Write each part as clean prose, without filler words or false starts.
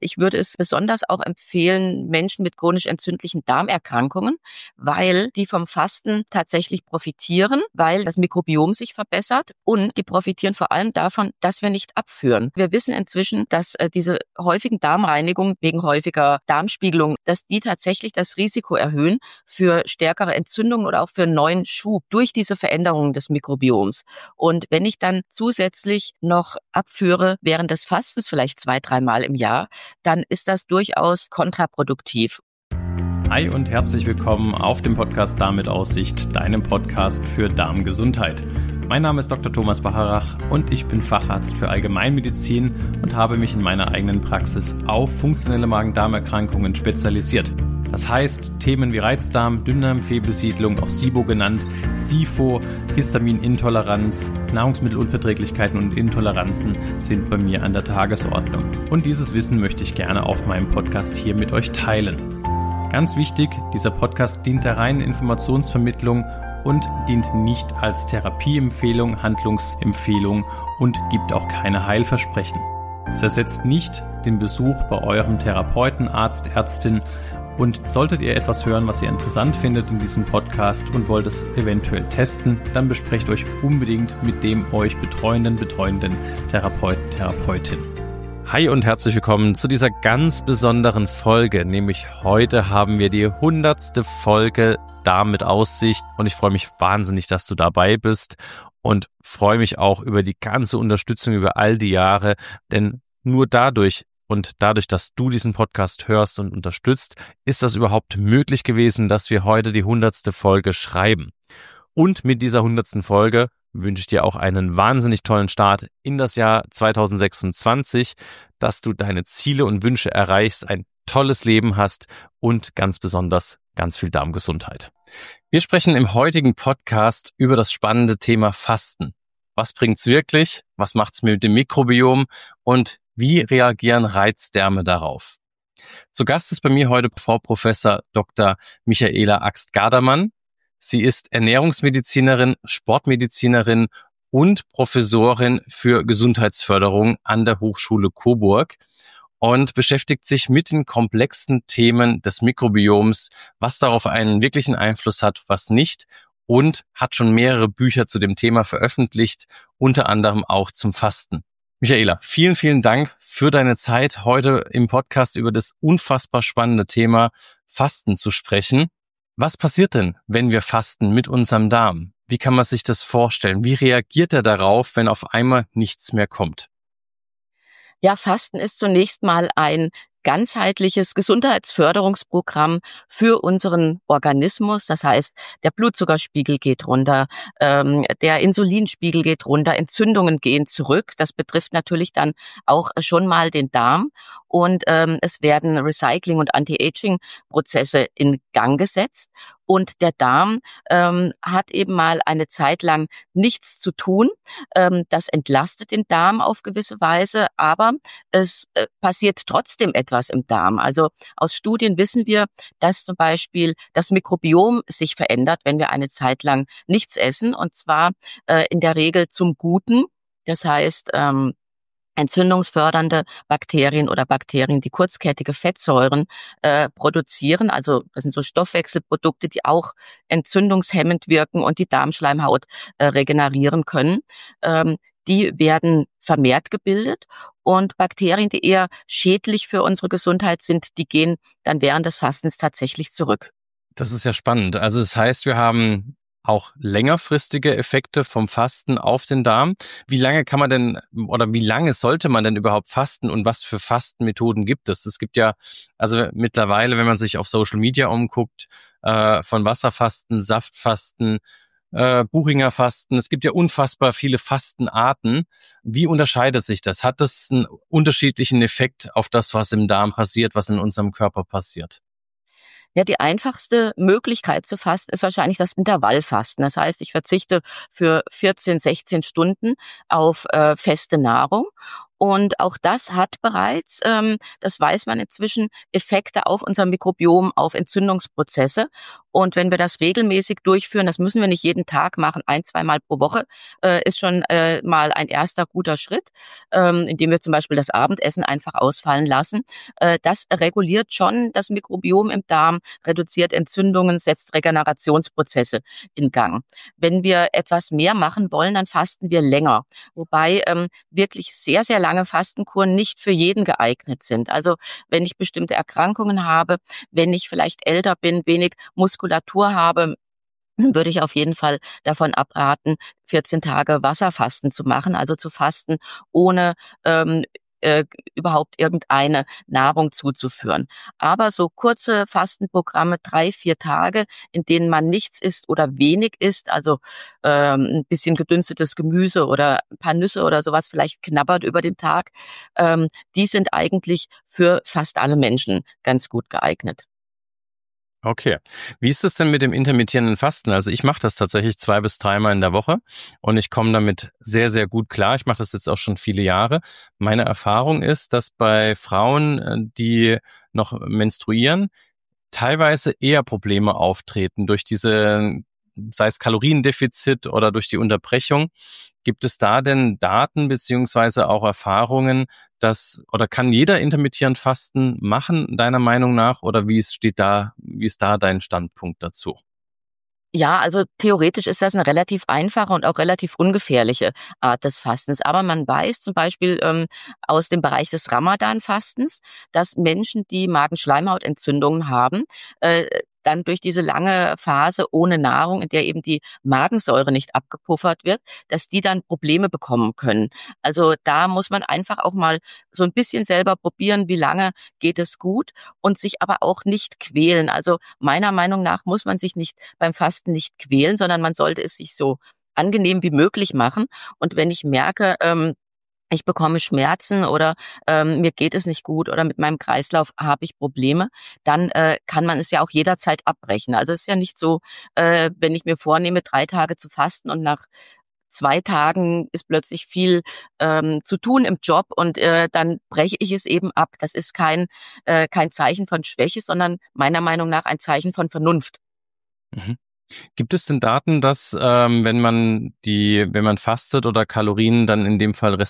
Ich würde es besonders auch empfehlen, Menschen mit chronisch entzündlichen Darmerkrankungen, weil die vom Fasten tatsächlich profitieren, weil das Mikrobiom sich verbessert und die profitieren vor allem davon, dass wir nicht abführen. Wir wissen inzwischen, dass diese häufigen Darmreinigungen wegen häufiger Darmspiegelung, dass die tatsächlich das Risiko erhöhen für stärkere Entzündungen oder auch für einen neuen Schub durch diese Veränderungen des Mikrobioms. Und wenn ich dann zusätzlich noch abführe während des Fastens, vielleicht 2-3 Mal im Jahr, dann ist das durchaus kontraproduktiv. Hi und herzlich willkommen auf dem Podcast Darm mit Aussicht, deinem Podcast für Darmgesundheit. Mein Name ist Dr. Thomas Bacharach und ich bin Facharzt für Allgemeinmedizin und habe mich in meiner eigenen Praxis auf funktionelle Magen-Darm-Erkrankungen spezialisiert. Das heißt, Themen wie Reizdarm, Dünndarmfehlbesiedlung, auch SIBO genannt, SIFO, Histaminintoleranz, Nahrungsmittelunverträglichkeiten und Intoleranzen sind bei mir an der Tagesordnung. Und dieses Wissen möchte ich gerne auf meinem Podcast hier mit euch teilen. Ganz wichtig, dieser Podcast dient der reinen Informationsvermittlung und dient nicht als Therapieempfehlung, Handlungsempfehlung und gibt auch keine Heilversprechen. Es ersetzt nicht den Besuch bei eurem Therapeuten, Arzt, Ärztin. Und solltet ihr etwas hören, was ihr interessant findet in diesem Podcast und wollt es eventuell testen, dann besprecht euch unbedingt mit dem euch betreuenden Therapeuten, Therapeutin. Hi und herzlich willkommen zu dieser ganz besonderen Folge, nämlich heute haben wir die 100. Folge Darm mit Aussicht und ich freue mich wahnsinnig, dass du dabei bist und freue mich auch über die ganze Unterstützung über all die Jahre, denn nur dadurch, dass du diesen Podcast hörst und unterstützt, ist das überhaupt möglich gewesen, dass wir heute die 100. Folge schreiben. Und mit dieser 100. Folge wünsche ich dir auch einen wahnsinnig tollen Start in das Jahr 2026, dass du deine Ziele und Wünsche erreichst, ein tolles Leben hast und ganz besonders ganz viel Darmgesundheit. Wir sprechen im heutigen Podcast über das spannende Thema Fasten. Was bringt's wirklich? Was macht's mit dem Mikrobiom? Und wie reagieren Reizdärme darauf? Zu Gast ist bei mir heute Frau Professor Dr. Michaela Axt-Gardermann. Sie ist Ernährungsmedizinerin, Sportmedizinerin und Professorin für Gesundheitsförderung an der Hochschule Coburg und beschäftigt sich mit den komplexen Themen des Mikrobioms, was darauf einen wirklichen Einfluss hat, was nicht, und hat schon mehrere Bücher zu dem Thema veröffentlicht, unter anderem auch zum Fasten. Michaela, vielen, vielen Dank für deine Zeit, heute im Podcast über das unfassbar spannende Thema Fasten zu sprechen. Was passiert denn, wenn wir fasten mit unserem Darm? Wie kann man sich das vorstellen? Wie reagiert er darauf, wenn auf einmal nichts mehr kommt? Ja, Fasten ist zunächst mal ein ganzheitliches Gesundheitsförderungsprogramm für unseren Organismus. Das heißt, der Blutzuckerspiegel geht runter, der Insulinspiegel geht runter, Entzündungen gehen zurück. Das betrifft natürlich dann auch schon mal den Darm. Und es werden Recycling- und Anti-Aging-Prozesse in Gang gesetzt. Und der Darm hat eben mal eine Zeit lang nichts zu tun. Das entlastet den Darm auf gewisse Weise, aber es passiert trotzdem etwas im Darm. Also aus Studien wissen wir, dass zum Beispiel das Mikrobiom sich verändert, wenn wir eine Zeit lang nichts essen, und zwar in der Regel zum Guten. Das heißt, entzündungsfördernde Bakterien oder Bakterien, die kurzkettige Fettsäuren produzieren. Also das sind so Stoffwechselprodukte, die auch entzündungshemmend wirken und die Darmschleimhaut regenerieren können. Die werden vermehrt gebildet, und Bakterien, die eher schädlich für unsere Gesundheit sind, die gehen dann während des Fastens tatsächlich zurück. Das ist ja spannend. Also das heißt, wir haben auch längerfristige Effekte vom Fasten auf den Darm. Wie lange kann man denn oder wie lange sollte man denn überhaupt fasten und was für Fastenmethoden gibt es? Es gibt ja also mittlerweile, wenn man sich auf Social Media umguckt, von Wasserfasten, Saftfasten, Buchinger Fasten. Es gibt ja unfassbar viele Fastenarten. Wie unterscheidet sich das? Hat das einen unterschiedlichen Effekt auf das, was im Darm passiert, was in unserem Körper passiert? Ja, die einfachste Möglichkeit zu fasten ist wahrscheinlich das Intervallfasten. Das heißt, ich verzichte für 14, 16 Stunden auf feste Nahrung Und auch das hat bereits, das weiß man inzwischen, Effekte auf unser Mikrobiom, auf Entzündungsprozesse. Und wenn wir das regelmäßig durchführen, das müssen wir nicht jeden Tag machen, 1-2 Mal pro Woche, ist schon mal ein erster guter Schritt, indem wir zum Beispiel das Abendessen einfach ausfallen lassen. Das reguliert schon das Mikrobiom im Darm, reduziert Entzündungen, setzt Regenerationsprozesse in Gang. Wenn wir etwas mehr machen wollen, dann fasten wir länger. Wobei wirklich sehr, sehr lange Fastenkuren nicht für jeden geeignet sind. Also wenn ich bestimmte Erkrankungen habe, wenn ich vielleicht älter bin, wenig Muskulatur habe, würde ich auf jeden Fall davon abraten, 14 Tage Wasserfasten zu machen, also zu fasten, ohne überhaupt irgendeine Nahrung zuzuführen. Aber so kurze Fastenprogramme, 3-4 Tage, in denen man nichts isst oder wenig isst, also ein bisschen gedünstetes Gemüse oder ein paar Nüsse oder sowas vielleicht knabbert über den Tag, die sind eigentlich für fast alle Menschen ganz gut geeignet. Okay. Wie ist es denn mit dem intermittierenden Fasten? Also ich mache das tatsächlich 2 bis 3 Mal in der Woche und ich komme damit sehr, sehr gut klar. Ich mache das jetzt auch schon viele Jahre. Meine Erfahrung ist, dass bei Frauen, die noch menstruieren, teilweise eher Probleme auftreten durch diese, sei es Kaloriendefizit oder durch die Unterbrechung. Gibt es da denn Daten beziehungsweise auch Erfahrungen, oder kann jeder intermittierend Fasten machen, deiner Meinung nach? Oder wie ist da dein Standpunkt dazu? Ja, also theoretisch ist das eine relativ einfache und auch relativ ungefährliche Art des Fastens. Aber man weiß zum Beispiel aus dem Bereich des Ramadan-Fastens, dass Menschen, die Magenschleimhautentzündungen haben, dann durch diese lange Phase ohne Nahrung, in der eben die Magensäure nicht abgepuffert wird, dass die dann Probleme bekommen können. Also da muss man einfach auch mal so ein bisschen selber probieren, wie lange geht es gut und sich aber auch nicht quälen. Also meiner Meinung nach muss man sich nicht beim Fasten nicht quälen, sondern man sollte es sich so angenehm wie möglich machen. Und wenn ich merke, ich bekomme Schmerzen oder mir geht es nicht gut oder mit meinem Kreislauf habe ich Probleme, dann kann man es ja auch jederzeit abbrechen. Also es ist ja nicht so, wenn ich mir vornehme, 3 Tage zu fasten und nach 2 Tagen ist plötzlich viel zu tun im Job und dann breche ich es eben ab. Das ist kein Zeichen von Schwäche, sondern meiner Meinung nach ein Zeichen von Vernunft. Mhm. Gibt es denn Daten, dass wenn man fastet oder Kalorien dann in dem Fall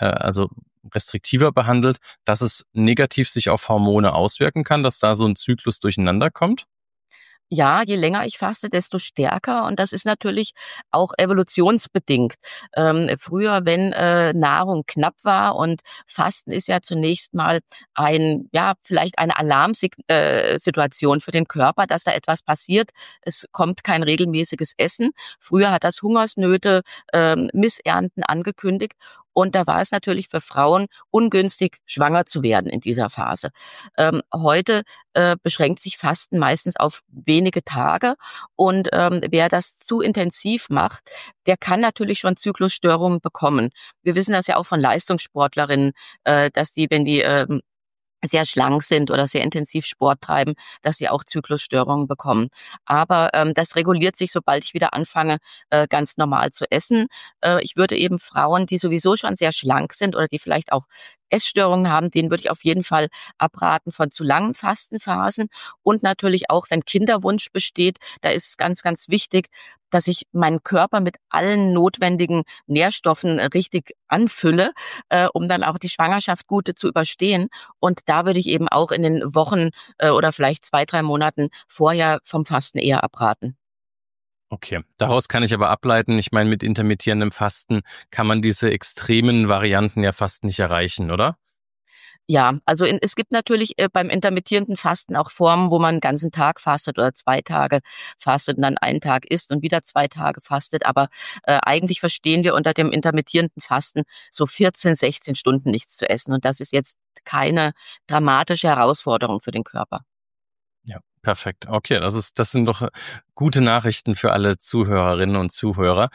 restriktiver behandelt, dass es negativ sich auf Hormone auswirken kann, dass da so ein Zyklus durcheinander kommt? Ja, je länger ich faste, desto stärker. Und das ist natürlich auch evolutionsbedingt. Früher, wenn Nahrung knapp war und Fasten ist ja zunächst mal vielleicht eine Alarmsituation für den Körper, dass da etwas passiert. Es kommt kein regelmäßiges Essen. Früher hat das Hungersnöte, Missernten angekündigt. Und da war es natürlich für Frauen ungünstig, schwanger zu werden in dieser Phase. Heute beschränkt sich Fasten meistens auf wenige Tage und wer das zu intensiv macht, der kann natürlich schon Zyklusstörungen bekommen. Wir wissen das ja auch von Leistungssportlerinnen, dass die, wenn die sehr schlank sind oder sehr intensiv Sport treiben, dass sie auch Zyklusstörungen bekommen. Aber das reguliert sich, sobald ich wieder anfange, ganz normal zu essen. Ich würde eben Frauen, die sowieso schon sehr schlank sind oder die vielleicht auch Essstörungen haben, denen würde ich auf jeden Fall abraten von zu langen Fastenphasen. Und natürlich auch, wenn Kinderwunsch besteht, da ist es ganz, ganz wichtig, dass ich meinen Körper mit allen notwendigen Nährstoffen richtig anfülle, um dann auch die Schwangerschaft gut zu überstehen. Und da würde ich eben auch in den Wochen oder vielleicht 2-3 Monaten vorher vom Fasten eher abraten. Okay, daraus kann ich aber ableiten, ich meine, mit intermittierendem Fasten kann man diese extremen Varianten ja fast nicht erreichen, oder? Ja, also es gibt natürlich beim intermittierenden Fasten auch Formen, wo man einen ganzen Tag fastet oder 2 Tage fastet und dann einen Tag isst und wieder 2 Tage fastet. Aber eigentlich verstehen wir unter dem intermittierenden Fasten so 14, 16 Stunden nichts zu essen. Und das ist jetzt keine dramatische Herausforderung für den Körper. Ja, perfekt. Okay, das sind doch gute Nachrichten für alle Zuhörerinnen und Zuhörer.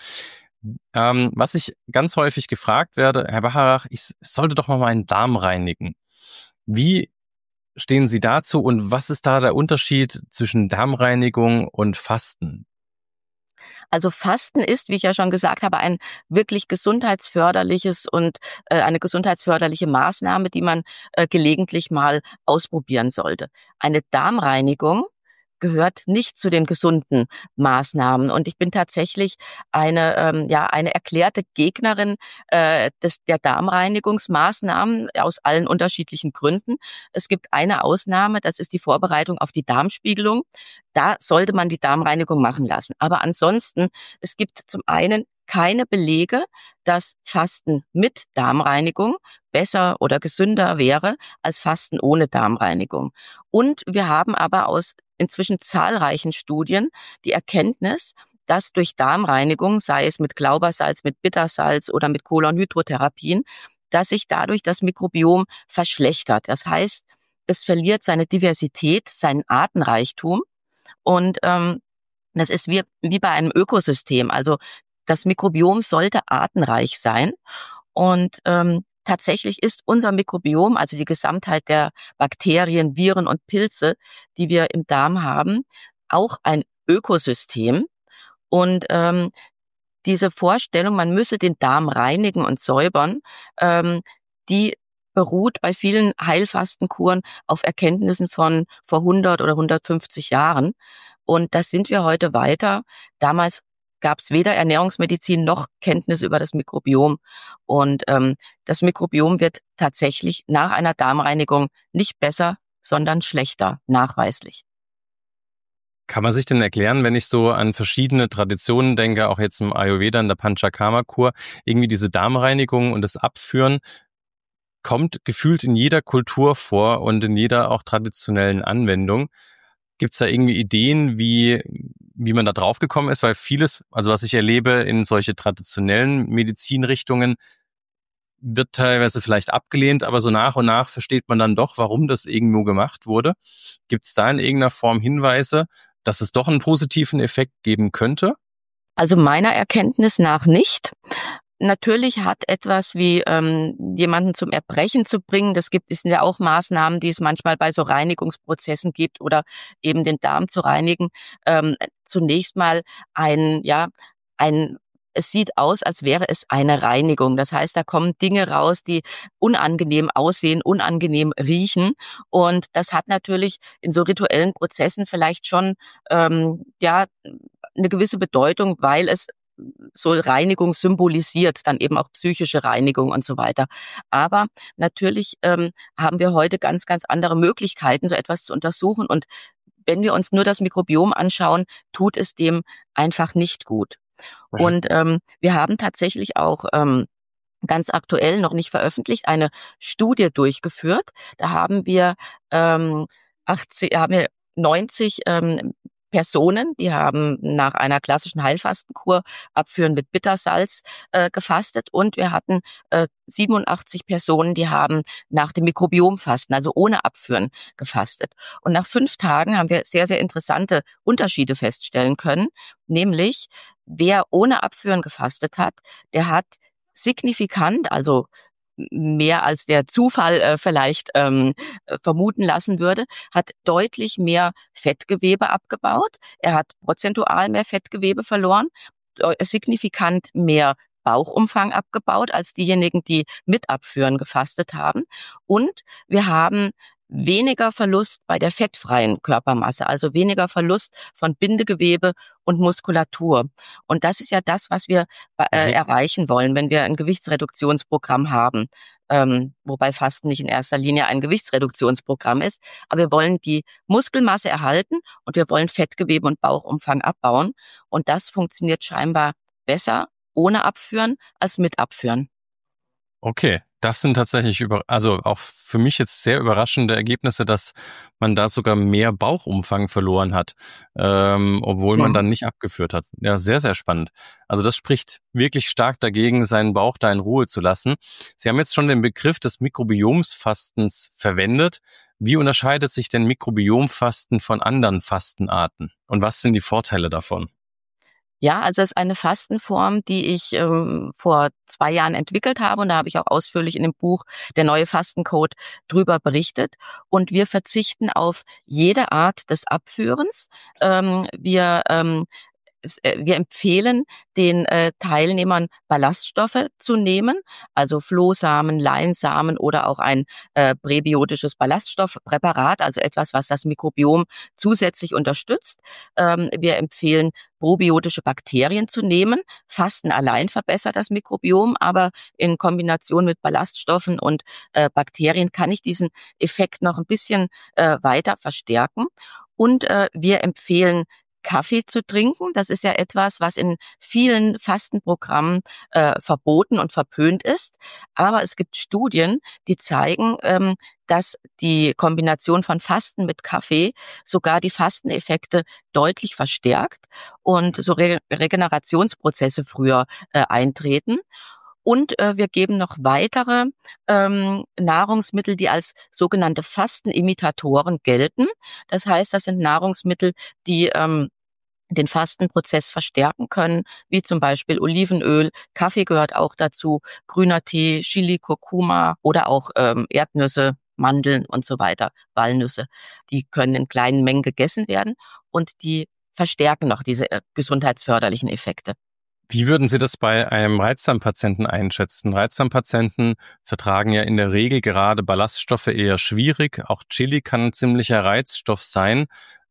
Was ich ganz häufig gefragt werde, Herr Bacharach, ich sollte doch mal meinen Darm reinigen. Wie stehen Sie dazu und was ist da der Unterschied zwischen Darmreinigung und Fasten? Also Fasten ist, wie ich ja schon gesagt habe, ein wirklich gesundheitsförderliches und eine gesundheitsförderliche Maßnahme, die man gelegentlich mal ausprobieren sollte. Eine Darmreinigung gehört nicht zu den gesunden Maßnahmen. Und ich bin tatsächlich eine erklärte Gegnerin der Darmreinigungsmaßnahmen aus allen unterschiedlichen Gründen. Es gibt eine Ausnahme, das ist die Vorbereitung auf die Darmspiegelung. Da sollte man die Darmreinigung machen lassen. Aber ansonsten, es gibt zum einen keine Belege, dass Fasten mit Darmreinigung besser oder gesünder wäre als Fasten ohne Darmreinigung. Und wir haben aber aus inzwischen zahlreichen Studien die Erkenntnis, dass durch Darmreinigung, sei es mit Glaubersalz, mit Bittersalz oder mit Kolonhydrotherapien, dass sich dadurch das Mikrobiom verschlechtert. Das heißt, es verliert seine Diversität, seinen Artenreichtum und das ist wie bei einem Ökosystem. Also das Mikrobiom sollte artenreich sein und tatsächlich ist unser Mikrobiom, also die Gesamtheit der Bakterien, Viren und Pilze, die wir im Darm haben, auch ein Ökosystem. Und diese Vorstellung, man müsse den Darm reinigen und säubern, die beruht bei vielen Heilfastenkuren auf Erkenntnissen von vor 100 oder 150 Jahren. Und das sind wir heute weiter. Damals gab es weder Ernährungsmedizin noch Kenntnisse über das Mikrobiom. Und das Mikrobiom wird tatsächlich nach einer Darmreinigung nicht besser, sondern schlechter, nachweislich. Kann man sich denn erklären, wenn ich so an verschiedene Traditionen denke, auch jetzt im Ayurveda, in der Panchakarma-Kur, irgendwie diese Darmreinigung und das Abführen kommt gefühlt in jeder Kultur vor und in jeder auch traditionellen Anwendung. Gibt es da irgendwie Ideen, wie man da drauf gekommen ist? Weil vieles, also was ich erlebe in solche traditionellen Medizinrichtungen, wird teilweise vielleicht abgelehnt, aber so nach und nach versteht man dann doch, warum das irgendwo gemacht wurde. Gibt es da in irgendeiner Form Hinweise, dass es doch einen positiven Effekt geben könnte? Also meiner Erkenntnis nach nicht. Natürlich hat etwas wie jemanden zum Erbrechen zu bringen, das sind ja auch Maßnahmen, die es manchmal bei so Reinigungsprozessen gibt oder eben den Darm zu reinigen. Zunächst mal es sieht aus, als wäre es eine Reinigung. Das heißt, da kommen Dinge raus, die unangenehm aussehen, unangenehm riechen. Und das hat natürlich in so rituellen Prozessen vielleicht schon eine gewisse Bedeutung, weil es so Reinigung symbolisiert, dann eben auch psychische Reinigung und so weiter. Aber natürlich haben wir heute ganz, ganz andere Möglichkeiten, so etwas zu untersuchen. Und wenn wir uns nur das Mikrobiom anschauen, tut es dem einfach nicht gut. Und wir haben tatsächlich auch ganz aktuell, noch nicht veröffentlicht, eine Studie durchgeführt. Da haben wir 90 Personen, die haben nach einer klassischen Heilfastenkur abführen mit Bittersalz gefastet, und wir hatten 87 Personen, die haben nach dem Mikrobiomfasten, also ohne Abführen, gefastet. Und nach 5 Tagen haben wir sehr, sehr interessante Unterschiede feststellen können, nämlich wer ohne Abführen gefastet hat, der hat signifikant, also mehr als der Zufall vielleicht vermuten lassen würde, hat deutlich mehr Fettgewebe abgebaut. Er hat prozentual mehr Fettgewebe verloren, signifikant mehr Bauchumfang abgebaut als diejenigen, die mit Abführen gefastet haben. Und wir haben weniger Verlust bei der fettfreien Körpermasse, also weniger Verlust von Bindegewebe und Muskulatur. Und das ist ja das, was wir erreichen wollen, wenn wir ein Gewichtsreduktionsprogramm haben. Wobei Fasten nicht in erster Linie ein Gewichtsreduktionsprogramm ist. Aber wir wollen die Muskelmasse erhalten und wir wollen Fettgewebe und Bauchumfang abbauen. Und das funktioniert scheinbar besser ohne Abführen als mit Abführen. Okay, das sind tatsächlich also auch für mich jetzt sehr überraschende Ergebnisse, dass man da sogar mehr Bauchumfang verloren hat, obwohl man dann nicht abgeführt hat. Ja, sehr, sehr spannend. Also das spricht wirklich stark dagegen, seinen Bauch da in Ruhe zu lassen. Sie haben jetzt schon den Begriff des Mikrobiomsfastens verwendet. Wie unterscheidet sich denn Mikrobiomfasten von anderen Fastenarten? Und was sind die Vorteile davon? Ja, also es ist eine Fastenform, die ich vor 2 Jahren entwickelt habe, und da habe ich auch ausführlich in dem Buch Der neue Fastencode drüber berichtet. Und wir verzichten auf jede Art des Abführens. Wir wir empfehlen den Teilnehmern Ballaststoffe zu nehmen, also Flohsamen, Leinsamen oder auch ein präbiotisches Ballaststoffpräparat, also etwas, was das Mikrobiom zusätzlich unterstützt. Wir empfehlen probiotische Bakterien zu nehmen. Fasten allein verbessert das Mikrobiom, aber in Kombination mit Ballaststoffen und Bakterien kann ich diesen Effekt noch ein bisschen weiter verstärken. Und wir empfehlen Kaffee zu trinken. Das ist ja etwas, was in vielen Fastenprogrammen verboten und verpönt ist. Aber es gibt Studien, die zeigen, dass die Kombination von Fasten mit Kaffee sogar die Fasteneffekte deutlich verstärkt und so Regenerationsprozesse früher eintreten. Und wir geben noch weitere Nahrungsmittel, die als sogenannte Fastenimitatoren gelten. Das heißt, das sind Nahrungsmittel, die den Fastenprozess verstärken können, wie zum Beispiel Olivenöl, Kaffee gehört auch dazu, grüner Tee, Chili, Kurkuma oder auch Erdnüsse, Mandeln und so weiter, Walnüsse. Die können in kleinen Mengen gegessen werden und die verstärken noch diese gesundheitsförderlichen Effekte. Wie würden Sie das bei einem Reizdarmpatienten einschätzen? Reizdarmpatienten vertragen ja in der Regel gerade Ballaststoffe eher schwierig. Auch Chili kann ein ziemlicher Reizstoff sein.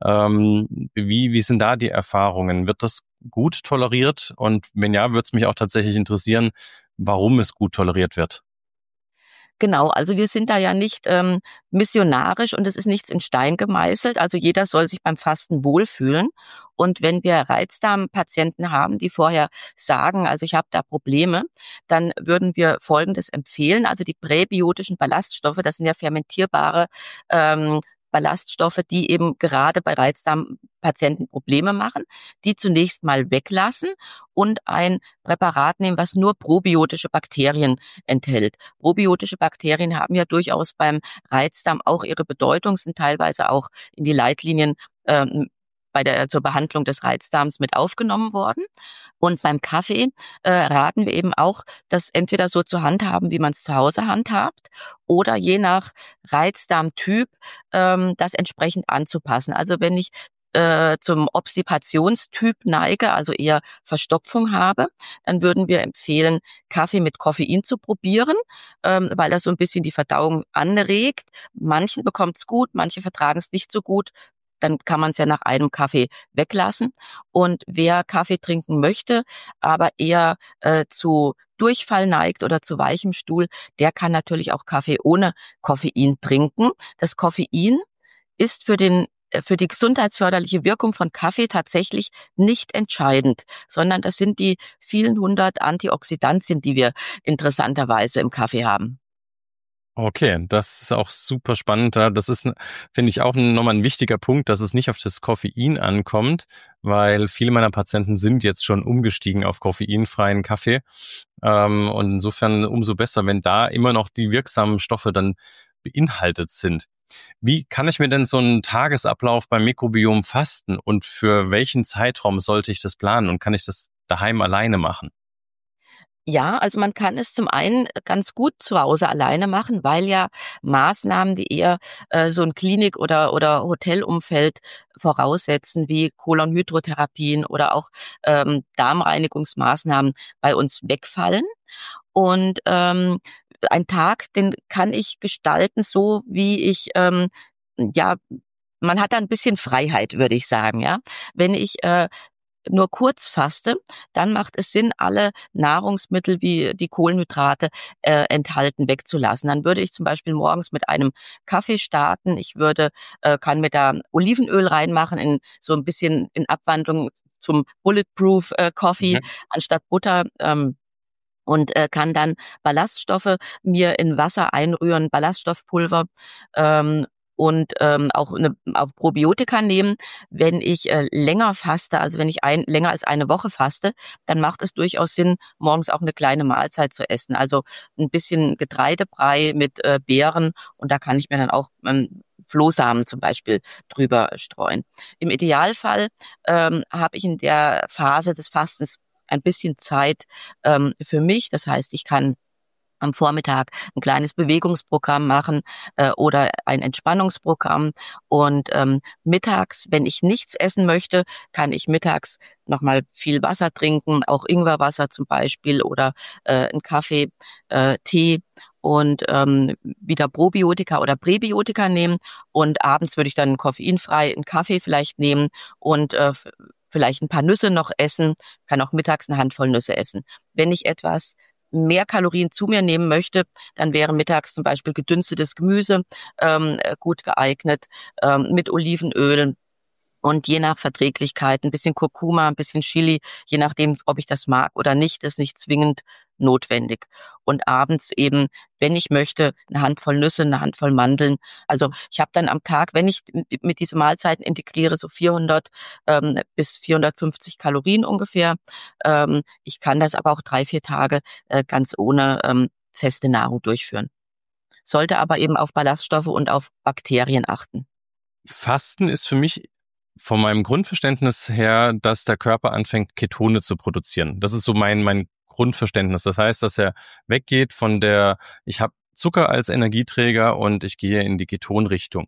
Wie sind da die Erfahrungen? Wird das gut toleriert? Und wenn ja, würde es mich auch tatsächlich interessieren, warum es gut toleriert wird. Genau, also wir sind da ja nicht missionarisch und es ist nichts in Stein gemeißelt. Also jeder soll sich beim Fasten wohlfühlen. Und wenn wir Reizdarmpatienten haben, die vorher sagen, also ich habe da Probleme, dann würden wir Folgendes empfehlen. Also die präbiotischen Ballaststoffe, das sind ja fermentierbare Ballaststoffe, die eben gerade bei Reizdarmpatienten Probleme machen, die zunächst mal weglassen und ein Präparat nehmen, was nur probiotische Bakterien enthält. Probiotische Bakterien haben ja durchaus beim Reizdarm auch ihre Bedeutung, sind teilweise auch in die Leitlinien zur Behandlung des Reizdarms mit aufgenommen worden. Und beim Kaffee raten wir eben auch, das entweder so zu handhaben, wie man es zu Hause handhabt, oder je nach Reizdarmtyp das entsprechend anzupassen. Also wenn ich zum Obstipationstyp neige, also eher Verstopfung habe, dann würden wir empfehlen, Kaffee mit Koffein zu probieren, weil das so ein bisschen die Verdauung anregt. Manchen bekommt es gut, manche vertragen es nicht so gut. Dann kann man es ja nach einem Kaffee weglassen. Und wer Kaffee trinken möchte, aber eher zu Durchfall neigt oder zu weichem Stuhl, der kann natürlich auch Kaffee ohne Koffein trinken. Das Koffein ist für die gesundheitsförderliche Wirkung von Kaffee tatsächlich nicht entscheidend, sondern das sind die vielen hundert Antioxidantien, die wir interessanterweise im Kaffee haben. Okay, das ist auch super spannend. Das ist, finde ich, auch nochmal ein wichtiger Punkt, dass es nicht auf das Koffein ankommt, weil viele meiner Patienten sind jetzt schon umgestiegen auf koffeinfreien Kaffee. Und insofern umso besser, wenn da immer noch die wirksamen Stoffe dann beinhaltet sind. Wie kann ich mir denn so einen Tagesablauf beim Mikrobiom fasten und für welchen Zeitraum sollte ich das planen und kann ich das daheim alleine machen? Ja, also man kann es zum einen ganz gut zu Hause alleine machen, weil ja Maßnahmen, die eher so ein Klinik- oder Hotelumfeld voraussetzen, wie Kolonhydrotherapien oder auch Darmreinigungsmaßnahmen bei uns wegfallen. Und ein Tag, den kann ich gestalten, so wie ich ja, man hat da ein bisschen Freiheit, würde ich sagen, ja. Wenn ich nur kurz faste, dann macht es Sinn, alle Nahrungsmittel wie die Kohlenhydrate enthalten wegzulassen. Dann würde ich zum Beispiel morgens mit einem Kaffee starten. Ich kann mir da Olivenöl reinmachen, in so ein bisschen in Abwandlung zum Bulletproof Coffee anstatt Butter. Und kann dann Ballaststoffe mir in Wasser einrühren, Ballaststoffpulver, und auch Probiotika nehmen. Wenn ich länger faste, also wenn ich länger als eine Woche faste, dann macht es durchaus Sinn, morgens auch eine kleine Mahlzeit zu essen. Also ein bisschen Getreidebrei mit Beeren und da kann ich mir dann auch Flohsamen zum Beispiel drüber streuen. Im Idealfall habe ich in der Phase des Fastens ein bisschen Zeit für mich. Das heißt, ich kann am Vormittag ein kleines Bewegungsprogramm machen oder ein Entspannungsprogramm. Und mittags, wenn ich nichts essen möchte, kann ich mittags nochmal viel Wasser trinken, auch Ingwerwasser zum Beispiel oder einen Kaffee, Tee und wieder Probiotika oder Präbiotika nehmen. Und abends würde ich dann koffeinfrei einen Kaffee vielleicht nehmen und vielleicht ein paar Nüsse noch essen, kann auch mittags eine Handvoll Nüsse essen. Wenn ich etwas mehr Kalorien zu mir nehmen möchte, dann wäre mittags zum Beispiel gedünstetes Gemüse gut geeignet, mit Olivenöl und je nach Verträglichkeit ein bisschen Kurkuma, ein bisschen Chili, je nachdem, ob ich das mag oder nicht, ist nicht zwingend notwendig. Und abends eben, wenn ich möchte, eine Handvoll Nüsse, eine Handvoll Mandeln. Also ich habe dann am Tag, wenn ich mit diese Mahlzeiten integriere, so 400 bis 450 Kalorien ungefähr. Ich kann das aber auch 3-4 Tage ganz ohne feste Nahrung durchführen. Sollte aber eben auf Ballaststoffe und auf Bakterien achten. Fasten ist für mich von meinem Grundverständnis her, dass der Körper anfängt, Ketone zu produzieren. Das ist so mein Grundverständnis. Das heißt, dass er weggeht von ich habe Zucker als Energieträger und ich gehe in die Ketonrichtung.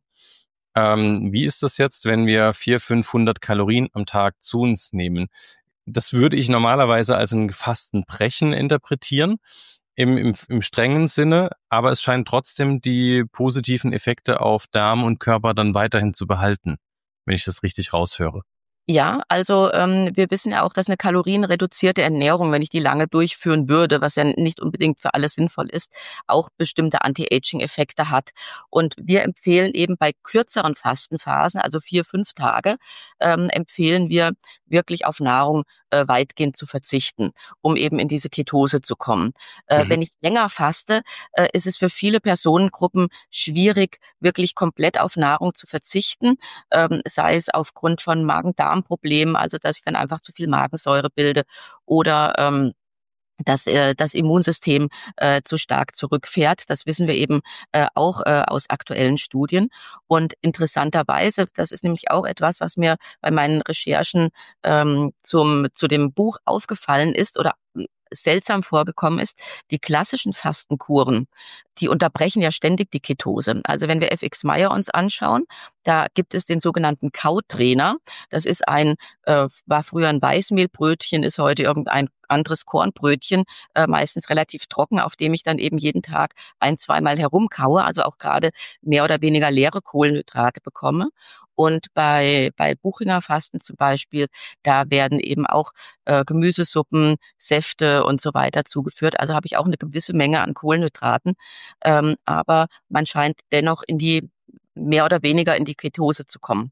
Wie ist das jetzt, wenn wir 400-500 Kalorien am Tag zu uns nehmen? Das würde ich normalerweise als ein Fastenbrechen interpretieren, im strengen Sinne, aber es scheint trotzdem die positiven Effekte auf Darm und Körper dann weiterhin zu behalten, wenn ich das richtig raushöre. Ja, also wir wissen ja auch, dass eine kalorienreduzierte Ernährung, wenn ich die lange durchführen würde, was ja nicht unbedingt für alles sinnvoll ist, auch bestimmte Anti-Aging-Effekte hat. Und wir empfehlen eben bei kürzeren Fastenphasen, also 4-5 Tage, empfehlen wir wirklich auf Nahrung weitgehend zu verzichten, um eben in diese Ketose zu kommen. Wenn ich länger faste, ist es für viele Personengruppen schwierig, wirklich komplett auf Nahrung zu verzichten, sei es aufgrund von Magen-Darm-Problemen, also dass ich dann einfach zu viel Magensäure bilde oder dass das Immunsystem zu stark zurückfährt. Das wissen wir eben auch aus aktuellen Studien. Und interessanterweise, das ist nämlich auch etwas, was mir bei meinen Recherchen zu dem Buch aufgefallen ist oder seltsam vorgekommen ist, die klassischen Fastenkuren, die unterbrechen ja ständig die Ketose. Also wenn wir FX Meyer uns anschauen, da gibt es den sogenannten Kautrainer. Das ist war früher ein Weißmehlbrötchen, ist heute irgendein anderes Kornbrötchen, meistens relativ trocken, auf dem ich dann eben jeden Tag 1-2 Mal herumkaue, also auch gerade mehr oder weniger leere Kohlenhydrate bekomme. Und bei Buchinger Fasten zum Beispiel, da werden eben auch Gemüsesuppen, Säfte und so weiter zugeführt. Also habe ich auch eine gewisse Menge an Kohlenhydraten. Aber man scheint dennoch mehr oder weniger in die Ketose zu kommen.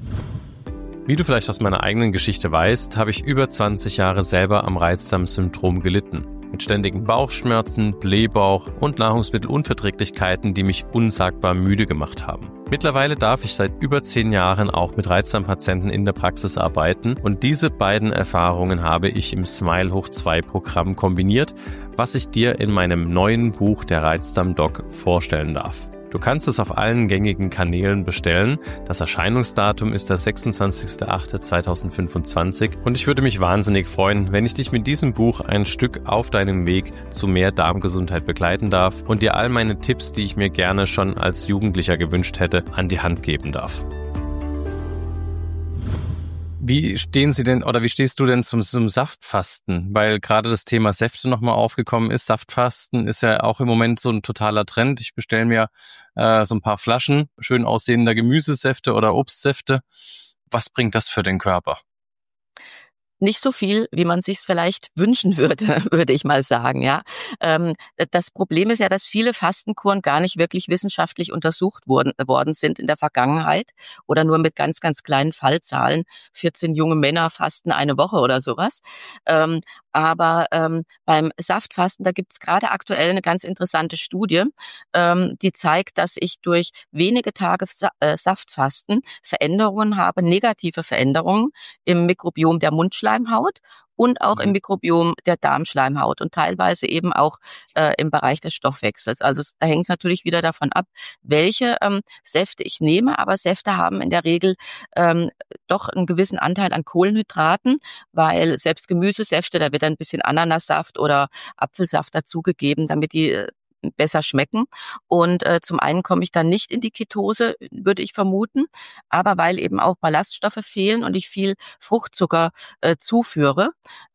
Wie du vielleicht aus meiner eigenen Geschichte weißt, habe ich über 20 Jahre selber am Reizdarmsyndrom gelitten. Mit ständigen Bauchschmerzen, Blähbauch und Nahrungsmittelunverträglichkeiten, die mich unsagbar müde gemacht haben. Mittlerweile darf ich seit über 10 Jahren auch mit Reizdarmpatienten in der Praxis arbeiten und diese beiden Erfahrungen habe ich im Smile hoch 2 Programm kombiniert, was ich dir in meinem neuen Buch Der Reizdarm-Doc vorstellen darf. Du kannst es auf allen gängigen Kanälen bestellen. Das Erscheinungsdatum ist der 26.08.2025 und ich würde mich wahnsinnig freuen, wenn ich dich mit diesem Buch ein Stück auf deinem Weg zu mehr Darmgesundheit begleiten darf und dir all meine Tipps, die ich mir gerne schon als Jugendlicher gewünscht hätte, an die Hand geben darf. Wie stehst du denn zum Saftfasten? Weil gerade das Thema Säfte nochmal aufgekommen ist. Saftfasten ist ja auch im Moment so ein totaler Trend. Ich bestelle mir so ein paar Flaschen schön aussehender Gemüsesäfte oder Obstsäfte. Was bringt das für den Körper? Nicht so viel, wie man sich's vielleicht wünschen würde, würde ich mal sagen, ja. Das Problem ist ja, dass viele Fastenkuren gar nicht wirklich wissenschaftlich untersucht worden sind in der Vergangenheit oder nur mit ganz, ganz kleinen Fallzahlen. 14 junge Männer fasten eine Woche oder sowas. Aber beim Saftfasten, da gibt's gerade aktuell eine ganz interessante Studie, die zeigt, dass ich durch wenige Tage Saftfasten Veränderungen habe, negative Veränderungen im Mikrobiom der Mundschleimhaut und auch im Mikrobiom der Darmschleimhaut und teilweise eben auch im Bereich des Stoffwechsels. Also da hängt es natürlich wieder davon ab, welche Säfte ich nehme, aber Säfte haben in der Regel doch einen gewissen Anteil an Kohlenhydraten, weil selbst Gemüsesäfte, da wird ein bisschen Ananassaft oder Apfelsaft dazugegeben, damit die besser schmecken. Und zum einen komme ich dann nicht in die Ketose, würde ich vermuten, aber weil eben auch Ballaststoffe fehlen und ich viel Fruchtzucker zuführe,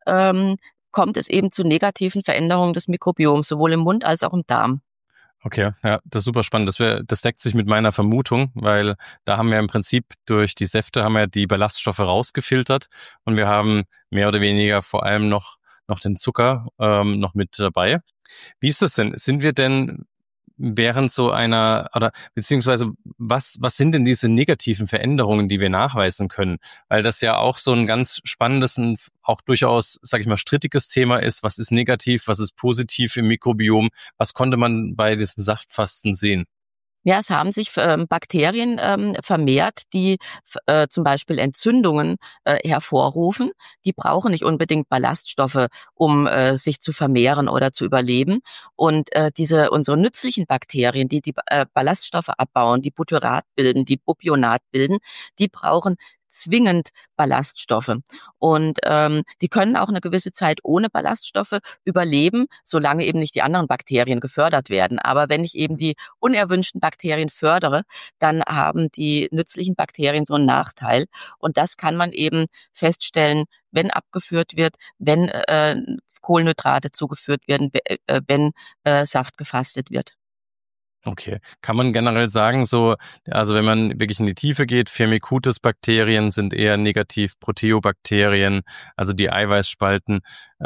kommt es eben zu negativen Veränderungen des Mikrobioms, sowohl im Mund als auch im Darm. Okay, ja, das ist super spannend. Das deckt sich mit meiner Vermutung, weil da haben wir im Prinzip durch die Säfte haben wir die Ballaststoffe rausgefiltert und wir haben mehr oder weniger vor allem noch den Zucker noch mit dabei. Wie ist das denn? Sind wir denn während so einer, oder beziehungsweise was sind denn diese negativen Veränderungen, die wir nachweisen können? Weil das ja auch so ein ganz spannendes und auch durchaus, sage ich mal, strittiges Thema ist. Was ist negativ, was ist positiv im Mikrobiom? Was konnte man bei diesem Saftfasten sehen? Ja, es haben sich Bakterien vermehrt, die zum Beispiel Entzündungen hervorrufen. Die brauchen nicht unbedingt Ballaststoffe, um sich zu vermehren oder zu überleben. Und unsere nützlichen Bakterien, die Ballaststoffe abbauen, die Butyrat bilden, die Propionat bilden, die brauchen zwingend Ballaststoffe. Und die können auch eine gewisse Zeit ohne Ballaststoffe überleben, solange eben nicht die anderen Bakterien gefördert werden. Aber wenn ich eben die unerwünschten Bakterien fördere, dann haben die nützlichen Bakterien so einen Nachteil. Und das kann man eben feststellen, wenn abgeführt wird, wenn Kohlenhydrate zugeführt werden, wenn Saft gefastet wird. Okay. Kann man generell sagen, so, also wenn man wirklich in die Tiefe geht, Firmicutes-Bakterien sind eher negativ, Proteobakterien, also die Eiweißspalten,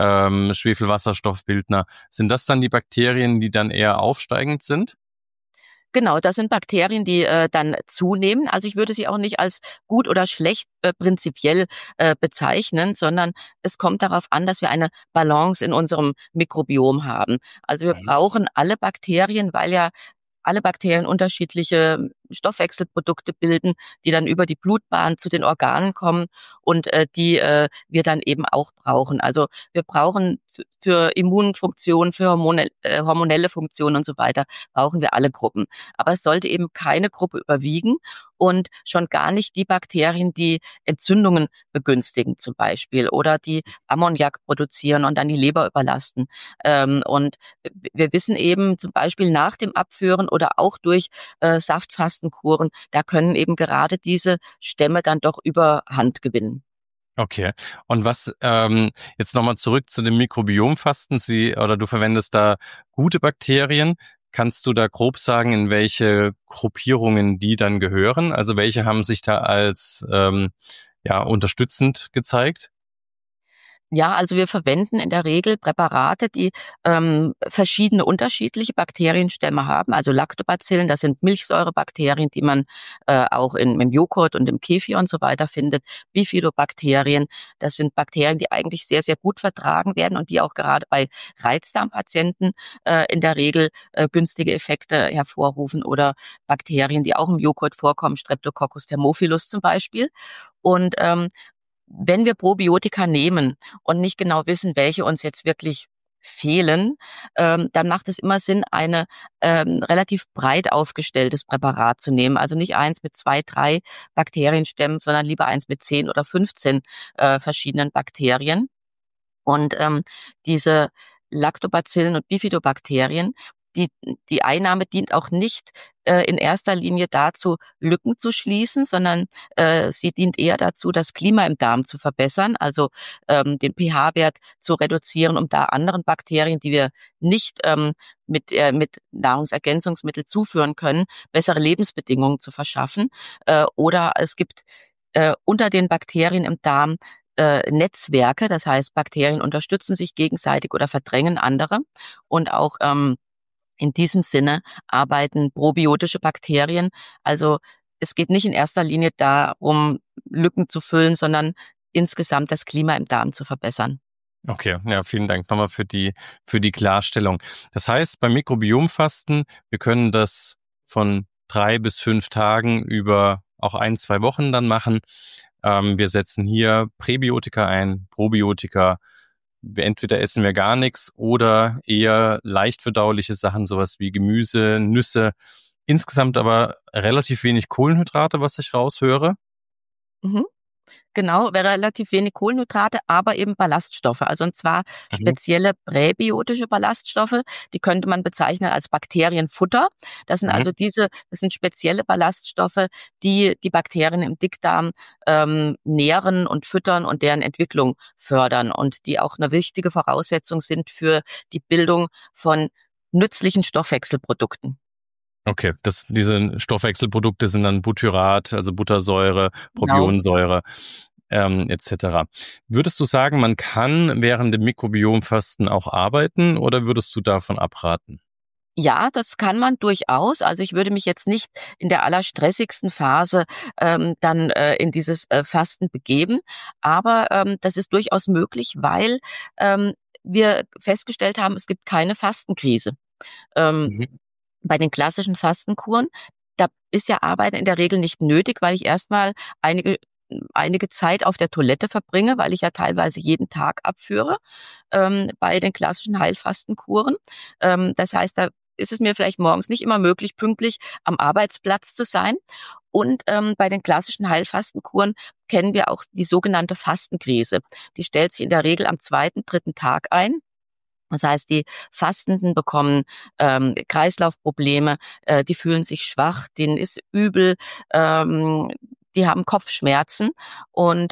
Schwefelwasserstoffbildner, sind das dann die Bakterien, die dann eher aufsteigend sind? Genau, das sind Bakterien, die dann zunehmen. Also ich würde sie auch nicht als gut oder schlecht prinzipiell bezeichnen, sondern es kommt darauf an, dass wir eine Balance in unserem Mikrobiom haben. Also wir brauchen alle Bakterien, weil ja alle Bakterien unterschiedliche Stoffwechselprodukte bilden, die dann über die Blutbahn zu den Organen kommen und die wir dann eben auch brauchen. Also wir brauchen für Immunfunktionen, für hormonelle Funktionen und so weiter, brauchen wir alle Gruppen. Aber es sollte eben keine Gruppe überwiegen und schon gar nicht die Bakterien, die Entzündungen begünstigen zum Beispiel oder die Ammoniak produzieren und dann die Leber überlasten. Und wir wissen eben zum Beispiel nach dem Abführen oder auch durch Saftfastenkuren, da können eben gerade diese Stämme dann doch Überhand gewinnen. Okay. Und was, jetzt nochmal zurück zu dem Mikrobiomfasten. Du verwendest da gute Bakterien. Kannst du da grob sagen, in welche Gruppierungen die dann gehören? Also welche haben sich da als unterstützend gezeigt? Ja, also wir verwenden in der Regel Präparate, die verschiedene unterschiedliche Bakterienstämme haben. Also Lactobacillen, das sind Milchsäurebakterien, die man auch im Joghurt und im Kefir und so weiter findet. Bifidobakterien, das sind Bakterien, die eigentlich sehr, sehr gut vertragen werden und die auch gerade bei Reizdarmpatienten in der Regel günstige Effekte hervorrufen. Oder Bakterien, die auch im Joghurt vorkommen, Streptococcus thermophilus zum Beispiel. Und wenn wir Probiotika nehmen und nicht genau wissen, welche uns jetzt wirklich fehlen, dann macht es immer Sinn, eine relativ breit aufgestelltes Präparat zu nehmen. Also nicht eins mit 2, 3 Bakterienstämmen, sondern lieber eins mit 10 oder 15 verschiedenen Bakterien. Und diese Lactobacillen und Bifidobakterien, die Einnahme dient auch nicht in erster Linie dazu, Lücken zu schließen, sondern sie dient eher dazu, das Klima im Darm zu verbessern, also den pH-Wert zu reduzieren, um da anderen Bakterien, die wir nicht mit Nahrungsergänzungsmittel zuführen können, bessere Lebensbedingungen zu verschaffen. Oder es gibt unter den Bakterien im Darm Netzwerke, das heißt, Bakterien unterstützen sich gegenseitig oder verdrängen andere und auch in diesem Sinne arbeiten probiotische Bakterien. Also es geht nicht in erster Linie darum, Lücken zu füllen, sondern insgesamt das Klima im Darm zu verbessern. Okay, ja, vielen Dank nochmal für die Klarstellung. Das heißt, beim Mikrobiomfasten, wir können das von 3 bis 5 Tagen über auch 1, 2 Wochen dann machen. wir setzen hier Präbiotika ein, Probiotika. Entweder essen wir gar nichts oder eher leicht verdauliche Sachen, sowas wie Gemüse, Nüsse. Insgesamt aber relativ wenig Kohlenhydrate, was ich raushöre. Mhm. Genau, wäre relativ wenig Kohlenhydrate, aber eben Ballaststoffe. Also und zwar Mhm. spezielle präbiotische Ballaststoffe, die könnte man bezeichnen als Bakterienfutter. Mhm. Das sind spezielle Ballaststoffe, die die Bakterien im Dickdarm nähren und füttern und deren Entwicklung fördern und die auch eine wichtige Voraussetzung sind für die Bildung von nützlichen Stoffwechselprodukten. Okay, diese Stoffwechselprodukte sind dann Butyrat, also Buttersäure, Genau. Propionsäure, etc. Würdest du sagen, man kann während dem Mikrobiomfasten auch arbeiten oder würdest du davon abraten? Ja, das kann man durchaus. Also ich würde mich jetzt nicht in der allerstressigsten Phase dann in dieses Fasten begeben, aber das ist durchaus möglich, weil wir festgestellt haben, es gibt keine Fastenkrise. Ähm, Mhm. bei den klassischen Fastenkuren, da ist ja Arbeiten in der Regel nicht nötig, weil ich erstmal einige Zeit auf der Toilette verbringe, weil ich ja teilweise jeden Tag abführe bei den klassischen Heilfastenkuren. Das heißt, da ist es mir vielleicht morgens nicht immer möglich, pünktlich am Arbeitsplatz zu sein. Und bei den klassischen Heilfastenkuren kennen wir auch die sogenannte Fastenkrise. Die stellt sich in der Regel am zweiten, dritten Tag ein. Das heißt, die Fastenden bekommen Kreislaufprobleme, die fühlen sich schwach, denen ist übel, die haben Kopfschmerzen und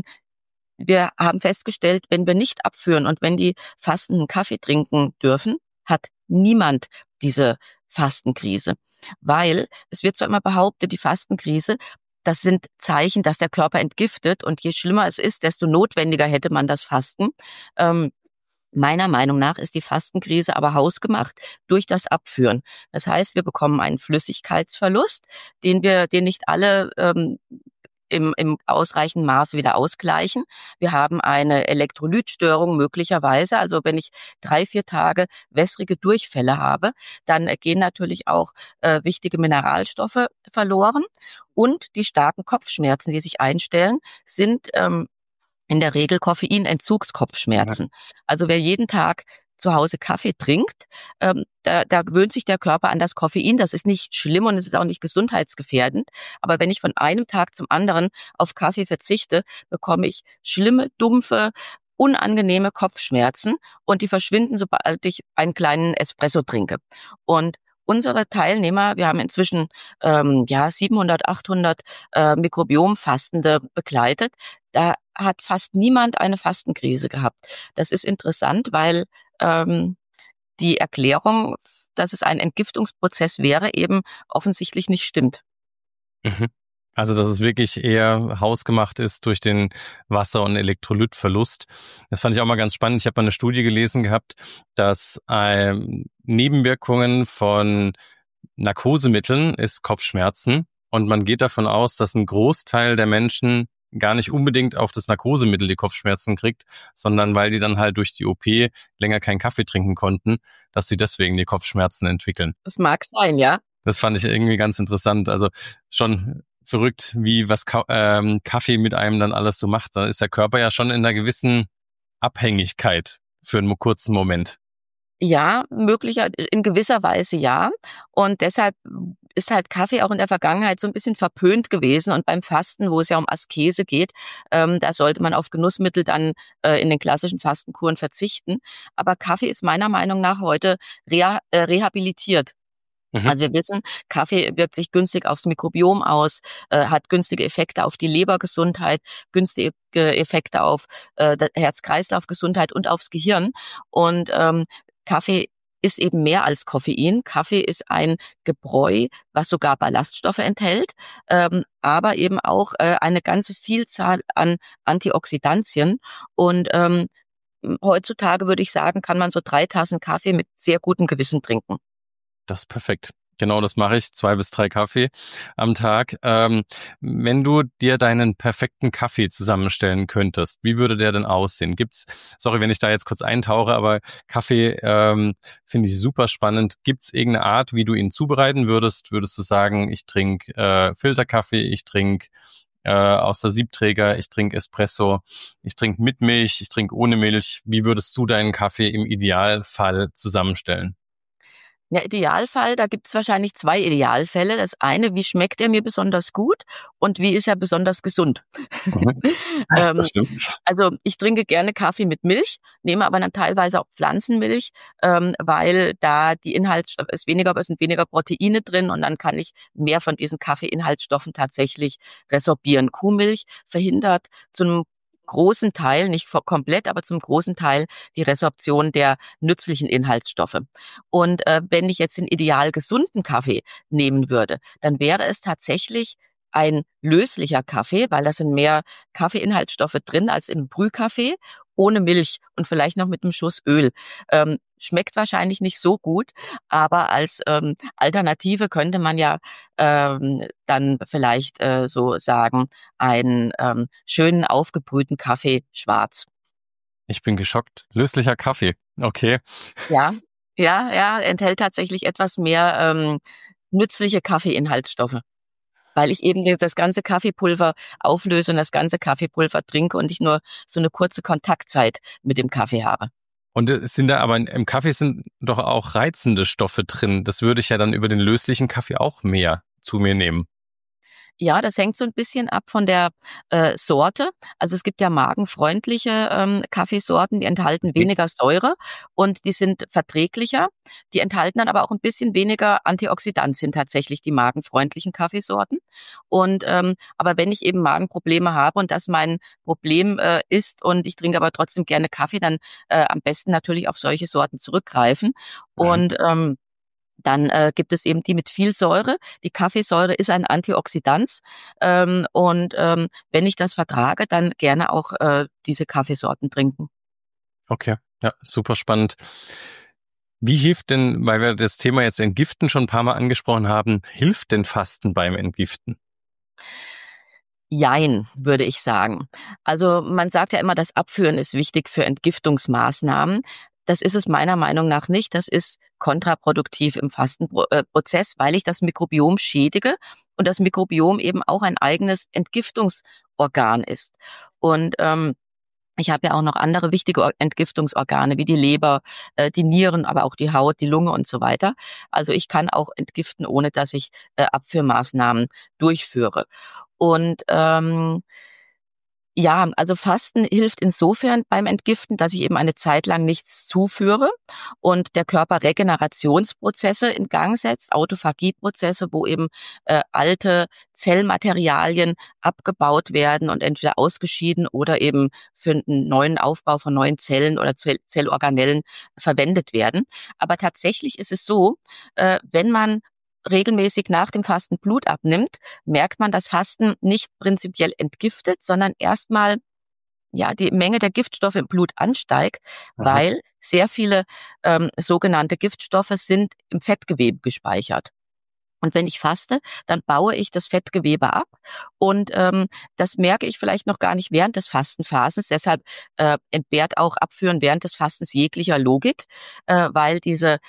wir haben festgestellt, wenn wir nicht abführen und wenn die Fastenden Kaffee trinken dürfen, hat niemand diese Fastenkrise. Weil es wird zwar immer behauptet, die Fastenkrise, das sind Zeichen, dass der Körper entgiftet und je schlimmer es ist, desto notwendiger hätte man das Fasten. Meiner Meinung nach ist die Fastenkrise aber hausgemacht durch das Abführen. Das heißt, wir bekommen einen Flüssigkeitsverlust, den nicht alle im ausreichenden Maß wieder ausgleichen. Wir haben eine Elektrolytstörung möglicherweise. Also wenn ich 3, 4 Tage wässrige Durchfälle habe, dann gehen natürlich auch wichtige Mineralstoffe verloren. Und die starken Kopfschmerzen, die sich einstellen, sind in der Regel Ja. Koffeinentzugskopfschmerzen. Also wer jeden Tag zu Hause Kaffee trinkt, da gewöhnt sich der Körper an das Koffein. Das ist nicht schlimm und es ist auch nicht gesundheitsgefährdend. Aber wenn ich von einem Tag zum anderen auf Kaffee verzichte, bekomme ich schlimme, dumpfe, unangenehme Kopfschmerzen und die verschwinden, sobald ich einen kleinen Espresso trinke. Und unsere Teilnehmer, wir haben inzwischen 700, 800 Mikrobiomfastende begleitet. Da hat fast niemand eine Fastenkrise gehabt. Das ist interessant, weil die Erklärung, dass es ein Entgiftungsprozess wäre, eben offensichtlich nicht stimmt. Mhm. Also, dass es wirklich eher hausgemacht ist durch den Wasser- und Elektrolytverlust. Das fand ich auch mal ganz spannend. Ich habe mal eine Studie gelesen gehabt, dass Nebenwirkungen von Narkosemitteln ist Kopfschmerzen. Und man geht davon aus, dass ein Großteil der Menschen gar nicht unbedingt auf das Narkosemittel die Kopfschmerzen kriegt, sondern weil die dann halt durch die OP länger keinen Kaffee trinken konnten, dass sie deswegen die Kopfschmerzen entwickeln. Das mag sein, ja. Das fand ich irgendwie ganz interessant. Also schon verrückt, wie was Kaffee mit einem dann alles so macht. Da ist der Körper ja schon in einer gewissen Abhängigkeit für einen kurzen Moment. Ja, in gewisser Weise ja. Und deshalb ist halt Kaffee auch in der Vergangenheit so ein bisschen verpönt gewesen. Und beim Fasten, wo es ja um Askese geht, da sollte man auf Genussmittel dann in den klassischen Fastenkuren verzichten. Aber Kaffee ist meiner Meinung nach heute rehabilitiert. Mhm. Also wir wissen, Kaffee wirkt sich günstig aufs Mikrobiom aus, hat günstige Effekte auf die Lebergesundheit, günstige Effekte auf Herz-Kreislauf-Gesundheit und aufs Gehirn. Und Kaffee ist eben mehr als Koffein. Kaffee ist ein Gebräu, was sogar Ballaststoffe enthält, aber eben auch eine ganze Vielzahl an Antioxidantien. Und heutzutage würde ich sagen, kann man so 3 Tassen Kaffee mit sehr gutem Gewissen trinken. Das ist perfekt. Genau, das mache ich. 2 bis 3 Kaffee am Tag. Wenn du dir deinen perfekten Kaffee zusammenstellen könntest, wie würde der denn aussehen? Sorry, wenn ich da jetzt kurz eintauche, aber Kaffee finde ich super spannend. Gibt's irgendeine Art, wie du ihn zubereiten würdest? Würdest du sagen, ich trinke Filterkaffee, ich trinke aus der Siebträger, ich trinke Espresso, ich trinke mit Milch, ich trinke ohne Milch. Wie würdest du deinen Kaffee im Idealfall zusammenstellen? Ja, Idealfall, da gibt es wahrscheinlich zwei Idealfälle. Das eine, wie schmeckt er mir besonders gut und wie ist er besonders gesund? Mhm. Das ähm, stimmt. also ich trinke gerne Kaffee mit Milch, nehme aber dann teilweise auch Pflanzenmilch, weil da die Inhaltsstoffe es sind weniger Proteine drin und dann kann ich mehr von diesen Kaffeeinhaltsstoffen tatsächlich resorbieren. Kuhmilch verhindert zum großen Teil, nicht komplett, aber zum großen Teil die Resorption der nützlichen Inhaltsstoffe. Und wenn ich jetzt den ideal gesunden Kaffee nehmen würde, dann wäre es tatsächlich ein löslicher Kaffee, weil da sind mehr Kaffeeinhaltsstoffe drin als im Brühkaffee, ohne Milch und vielleicht noch mit einem Schuss Öl. Schmeckt wahrscheinlich nicht so gut, aber als Alternative könnte man ja dann vielleicht so sagen, einen schönen aufgebrühten Kaffee schwarz. Ich bin geschockt. Löslicher Kaffee. Okay. Ja, ja, enthält tatsächlich etwas mehr nützliche Kaffeeinhaltsstoffe, weil ich eben das ganze Kaffeepulver auflöse und das ganze Kaffeepulver trinke und ich nur so eine kurze Kontaktzeit mit dem Kaffee habe. Und es sind da aber im Kaffee sind doch auch reizende Stoffe drin. Das würde ich ja dann über den löslichen Kaffee auch mehr zu mir nehmen. Ja, das hängt so ein bisschen ab von der Sorte. Also es gibt ja magenfreundliche Kaffeesorten, die enthalten weniger Säure und die sind verträglicher. Die enthalten dann aber auch ein bisschen weniger Antioxidantien tatsächlich, die magenfreundlichen Kaffeesorten. Und aber wenn ich eben Magenprobleme habe und das mein Problem ist und ich trinke aber trotzdem gerne Kaffee, dann am besten natürlich auf solche Sorten zurückgreifen. Mhm. Und dann gibt es eben die mit viel Säure. Die Kaffeesäure ist ein Antioxidant. Wenn ich das vertrage, dann gerne auch diese Kaffeesorten trinken. Okay, ja, super spannend. Wie hilft denn, weil wir das Thema jetzt Entgiften schon ein paar Mal angesprochen haben, hilft denn Fasten beim Entgiften? Jein, würde ich sagen. Also man sagt ja immer, das Abführen ist wichtig für Entgiftungsmaßnahmen. Das ist es meiner Meinung nach nicht. Das ist kontraproduktiv im Fastenprozess, weil ich das Mikrobiom schädige und das Mikrobiom eben auch ein eigenes Entgiftungsorgan ist. Und ich habe ja auch noch andere wichtige Entgiftungsorgane wie die Leber, die Nieren, aber auch die Haut, die Lunge und so weiter. Also ich kann auch entgiften, ohne dass ich Abführmaßnahmen durchführe. Und ja, also Fasten hilft insofern beim Entgiften, dass ich eben eine Zeit lang nichts zuführe und der Körper Regenerationsprozesse in Gang setzt, Autophagieprozesse, wo eben alte Zellmaterialien abgebaut werden und entweder ausgeschieden oder eben für einen neuen Aufbau von neuen Zellen oder Zellorganellen verwendet werden. Aber tatsächlich ist es so, wenn man regelmäßig nach dem Fasten Blut abnimmt, merkt man, dass Fasten nicht prinzipiell entgiftet, sondern erstmal ja die Menge der Giftstoffe im Blut ansteigt, Aha. weil sehr viele sogenannte Giftstoffe sind im Fettgewebe gespeichert. Und wenn ich faste, dann baue ich das Fettgewebe ab und das merke ich vielleicht noch gar nicht während des Fastenphases. Deshalb entbehrt auch Abführen während des Fastens jeglicher Logik, weil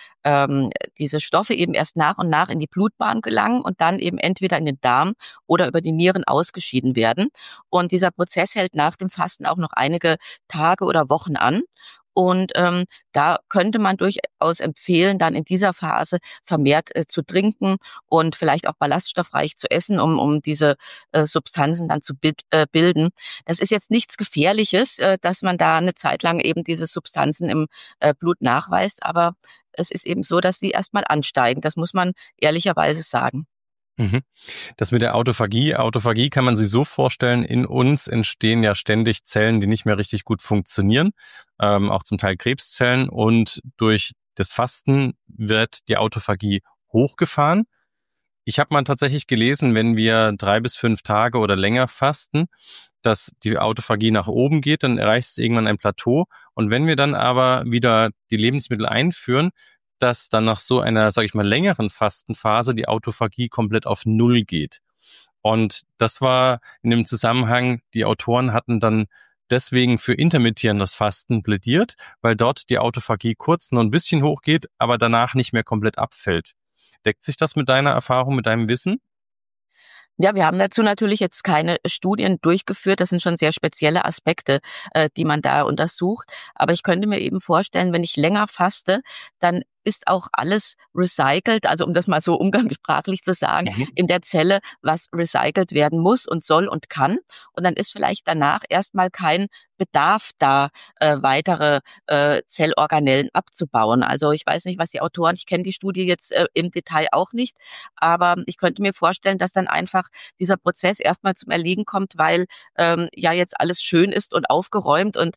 diese Stoffe eben erst nach und nach in die Blutbahn gelangen und dann eben entweder in den Darm oder über die Nieren ausgeschieden werden. Und dieser Prozess hält nach dem Fasten auch noch einige Tage oder Wochen an. Und da könnte man durchaus empfehlen, dann in dieser Phase vermehrt zu trinken und vielleicht auch ballaststoffreich zu essen, um diese Substanzen dann zu bilden. Das ist jetzt nichts Gefährliches, dass man da eine Zeit lang eben diese Substanzen im Blut nachweist, aber es ist eben so, dass die erstmal ansteigen. Das muss man ehrlicherweise sagen. Mhm. Das mit der Autophagie kann man sich so vorstellen, in uns entstehen ja ständig Zellen, die nicht mehr richtig gut funktionieren, auch zum Teil Krebszellen, und durch das Fasten wird die Autophagie hochgefahren. Ich habe mal tatsächlich gelesen, wenn wir 3 bis 5 Tage oder länger fasten, dass die Autophagie nach oben geht, dann erreicht es irgendwann ein Plateau. Und wenn wir dann aber wieder die Lebensmittel einführen, dass dann nach so einer, sage ich mal, längeren Fastenphase die Autophagie komplett auf Null geht. Und das war in dem Zusammenhang, die Autoren hatten dann deswegen für intermittierendes Fasten plädiert, weil dort die Autophagie kurz nur ein bisschen hochgeht, aber danach nicht mehr komplett abfällt. Deckt sich das mit deiner Erfahrung, mit deinem Wissen? Ja, wir haben dazu natürlich jetzt keine Studien durchgeführt. Das sind schon sehr spezielle Aspekte, die man da untersucht. Aber ich könnte mir eben vorstellen, wenn ich länger faste, dann ist auch alles recycelt, also um das mal so umgangssprachlich zu sagen, in der Zelle, was recycelt werden muss und soll und kann. Und dann ist vielleicht danach erstmal kein Bedarf da, weitere Zellorganellen abzubauen. Also ich weiß nicht, was die Autoren, ich kenne die Studie jetzt im Detail auch nicht, aber ich könnte mir vorstellen, dass dann einfach dieser Prozess erstmal zum Erliegen kommt, weil ja jetzt alles schön ist und aufgeräumt und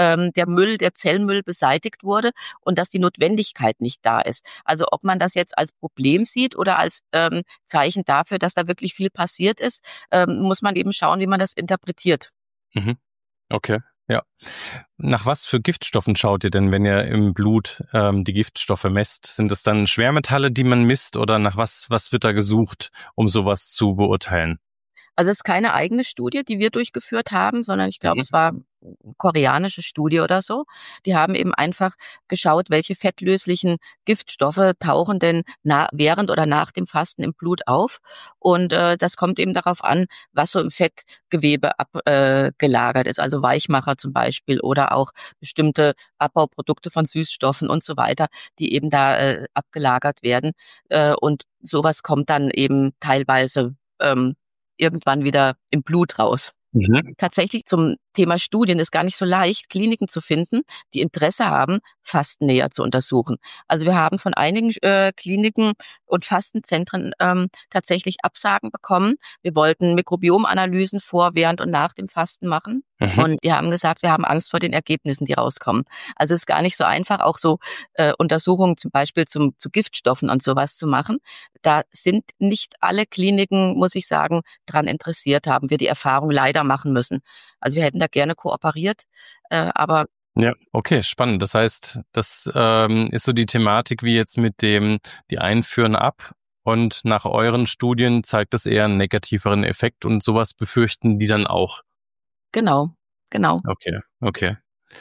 der Zellmüll beseitigt wurde und dass die Notwendigkeit nicht da ist. Also ob man das jetzt als Problem sieht oder als Zeichen dafür, dass da wirklich viel passiert ist, muss man eben schauen, wie man das interpretiert. Mhm. Okay, ja. Nach was für Giftstoffen schaut ihr denn, wenn ihr im Blut die Giftstoffe messt? Sind das dann Schwermetalle, die man misst, oder nach was wird da gesucht, um sowas zu beurteilen? Also es ist keine eigene Studie, die wir durchgeführt haben, sondern ich glaube, es war eine koreanische Studie oder so. Die haben eben einfach geschaut, welche fettlöslichen Giftstoffe tauchen denn während oder nach dem Fasten im Blut auf. Und das kommt eben darauf an, was so im Fettgewebe abgelagert ist, also Weichmacher zum Beispiel oder auch bestimmte Abbauprodukte von Süßstoffen und so weiter, die eben da abgelagert werden. Und sowas kommt dann eben teilweise irgendwann wieder im Blut raus. Tatsächlich zum Thema Studien ist gar nicht so leicht, Kliniken zu finden, die Interesse haben, Fasten näher zu untersuchen. Also wir haben von einigen Kliniken und Fastenzentren tatsächlich Absagen bekommen. Wir wollten Mikrobiomanalysen vor, während und nach dem Fasten machen. Und wir haben gesagt, wir haben Angst vor den Ergebnissen, die rauskommen. Also es ist gar nicht so einfach, auch so Untersuchungen zum Beispiel zu Giftstoffen und sowas zu machen. Da sind nicht alle Kliniken, muss ich sagen, dran interessiert, haben wir die Erfahrung leider machen müssen. Also wir hätten da gerne kooperiert, aber ja, okay, spannend. Das heißt, das ist so die Thematik wie jetzt mit dem, die einen führen ab und nach euren Studien zeigt das eher einen negativeren Effekt und sowas befürchten die dann auch. Genau. Okay.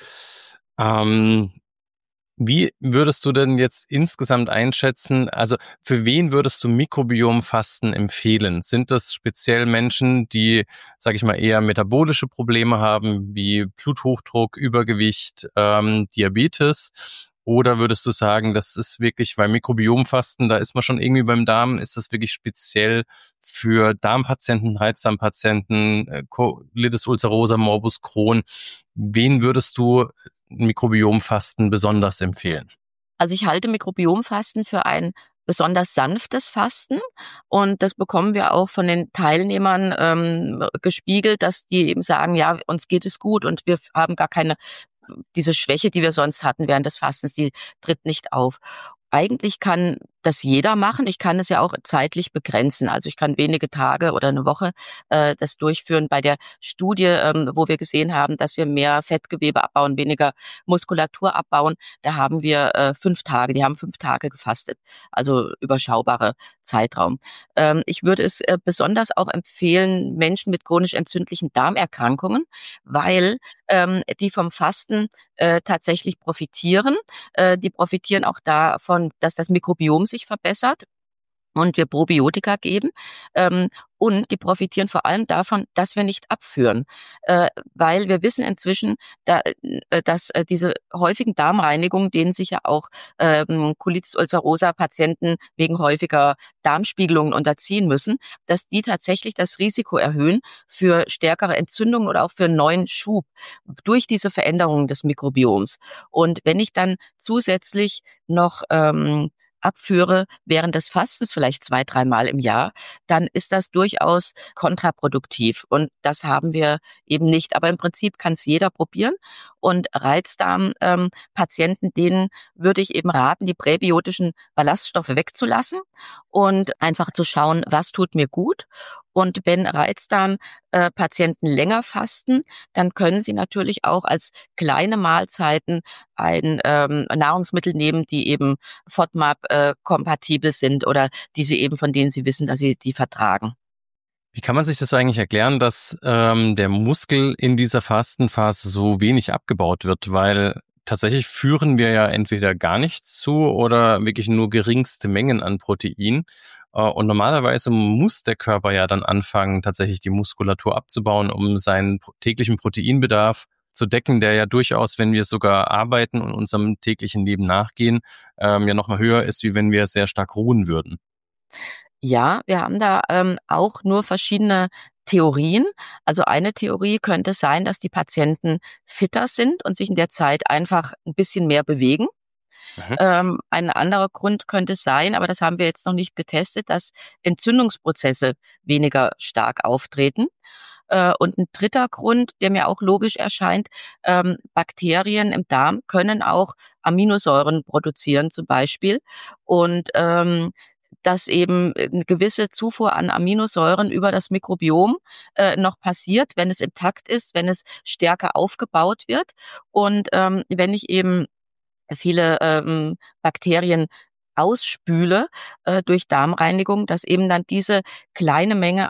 Wie würdest du denn jetzt insgesamt einschätzen, also für wen würdest du Mikrobiomfasten empfehlen? Sind das speziell Menschen, die, sage ich mal, eher metabolische Probleme haben, wie Bluthochdruck, Übergewicht, Diabetes? Oder würdest du sagen, das ist wirklich, weil Mikrobiomfasten, da ist man schon irgendwie beim Darm, ist das wirklich speziell für Darmpatienten, Reizdarmpatienten, Colitis ulcerosa, Morbus Crohn? Wen würdest du Mikrobiomfasten besonders empfehlen? Also ich halte Mikrobiomfasten für ein besonders sanftes Fasten und das bekommen wir auch von den Teilnehmern gespiegelt, dass die eben sagen, ja, uns geht es gut und wir haben gar keine, diese Schwäche, die wir sonst hatten während des Fastens, die tritt nicht auf. Eigentlich kann das jeder machen. Ich kann es ja auch zeitlich begrenzen. Also ich kann wenige Tage oder eine Woche das durchführen. Bei der Studie, wo wir gesehen haben, dass wir mehr Fettgewebe abbauen, weniger Muskulatur abbauen, da haben wir 5 Tage. Die haben 5 Tage gefastet. Also überschaubare Zeitraum. Ich würde es besonders auch empfehlen, Menschen mit chronisch entzündlichen Darmerkrankungen, weil die vom Fasten tatsächlich profitieren. Die profitieren auch davon, dass das Mikrobiom sich verbessert und wir Probiotika geben. Und die profitieren vor allem davon, dass wir nicht abführen. Weil wir wissen inzwischen, dass diese häufigen Darmreinigungen, denen sich ja auch Colitis ulcerosa Patienten wegen häufiger Darmspiegelungen unterziehen müssen, dass die tatsächlich das Risiko erhöhen für stärkere Entzündungen oder auch für einen neuen Schub durch diese Veränderungen des Mikrobioms. Und wenn ich dann zusätzlich noch abführe während des Fastens vielleicht 2-3 Mal im Jahr, dann ist das durchaus kontraproduktiv. Und das haben wir eben nicht. Aber im Prinzip kann es jeder probieren. Und Reizdarm-Patienten, denen würde ich eben raten, die präbiotischen Ballaststoffe wegzulassen und einfach zu schauen, was tut mir gut. Und wenn Reizdarm-Patienten länger fasten, dann können sie natürlich auch als kleine Mahlzeiten ein Nahrungsmittel nehmen, die eben FODMAP-kompatibel sind oder von denen sie wissen, dass sie die vertragen. Wie kann man sich das eigentlich erklären, dass der Muskel in dieser Fastenphase so wenig abgebaut wird? Weil tatsächlich führen wir ja entweder gar nichts zu oder wirklich nur geringste Mengen an Protein. Und normalerweise muss der Körper ja dann anfangen, tatsächlich die Muskulatur abzubauen, um seinen täglichen Proteinbedarf zu decken, der ja durchaus, wenn wir sogar arbeiten und unserem täglichen Leben nachgehen, ja nochmal höher ist, wie wenn wir sehr stark ruhen würden. Ja, wir haben da auch nur verschiedene Theorien. Also eine Theorie könnte sein, dass die Patienten fitter sind und sich in der Zeit einfach ein bisschen mehr bewegen. Mhm. Ein anderer Grund könnte sein, aber das haben wir jetzt noch nicht getestet, dass Entzündungsprozesse weniger stark auftreten. Und ein dritter Grund, der mir auch logisch erscheint, Bakterien im Darm können auch Aminosäuren produzieren zum Beispiel. Und dass eben eine gewisse Zufuhr an Aminosäuren über das Mikrobiom noch passiert, wenn es intakt ist, wenn es stärker aufgebaut wird. Und wenn ich eben viele Bakterien ausspüle durch Darmreinigung, dass eben dann diese kleine Menge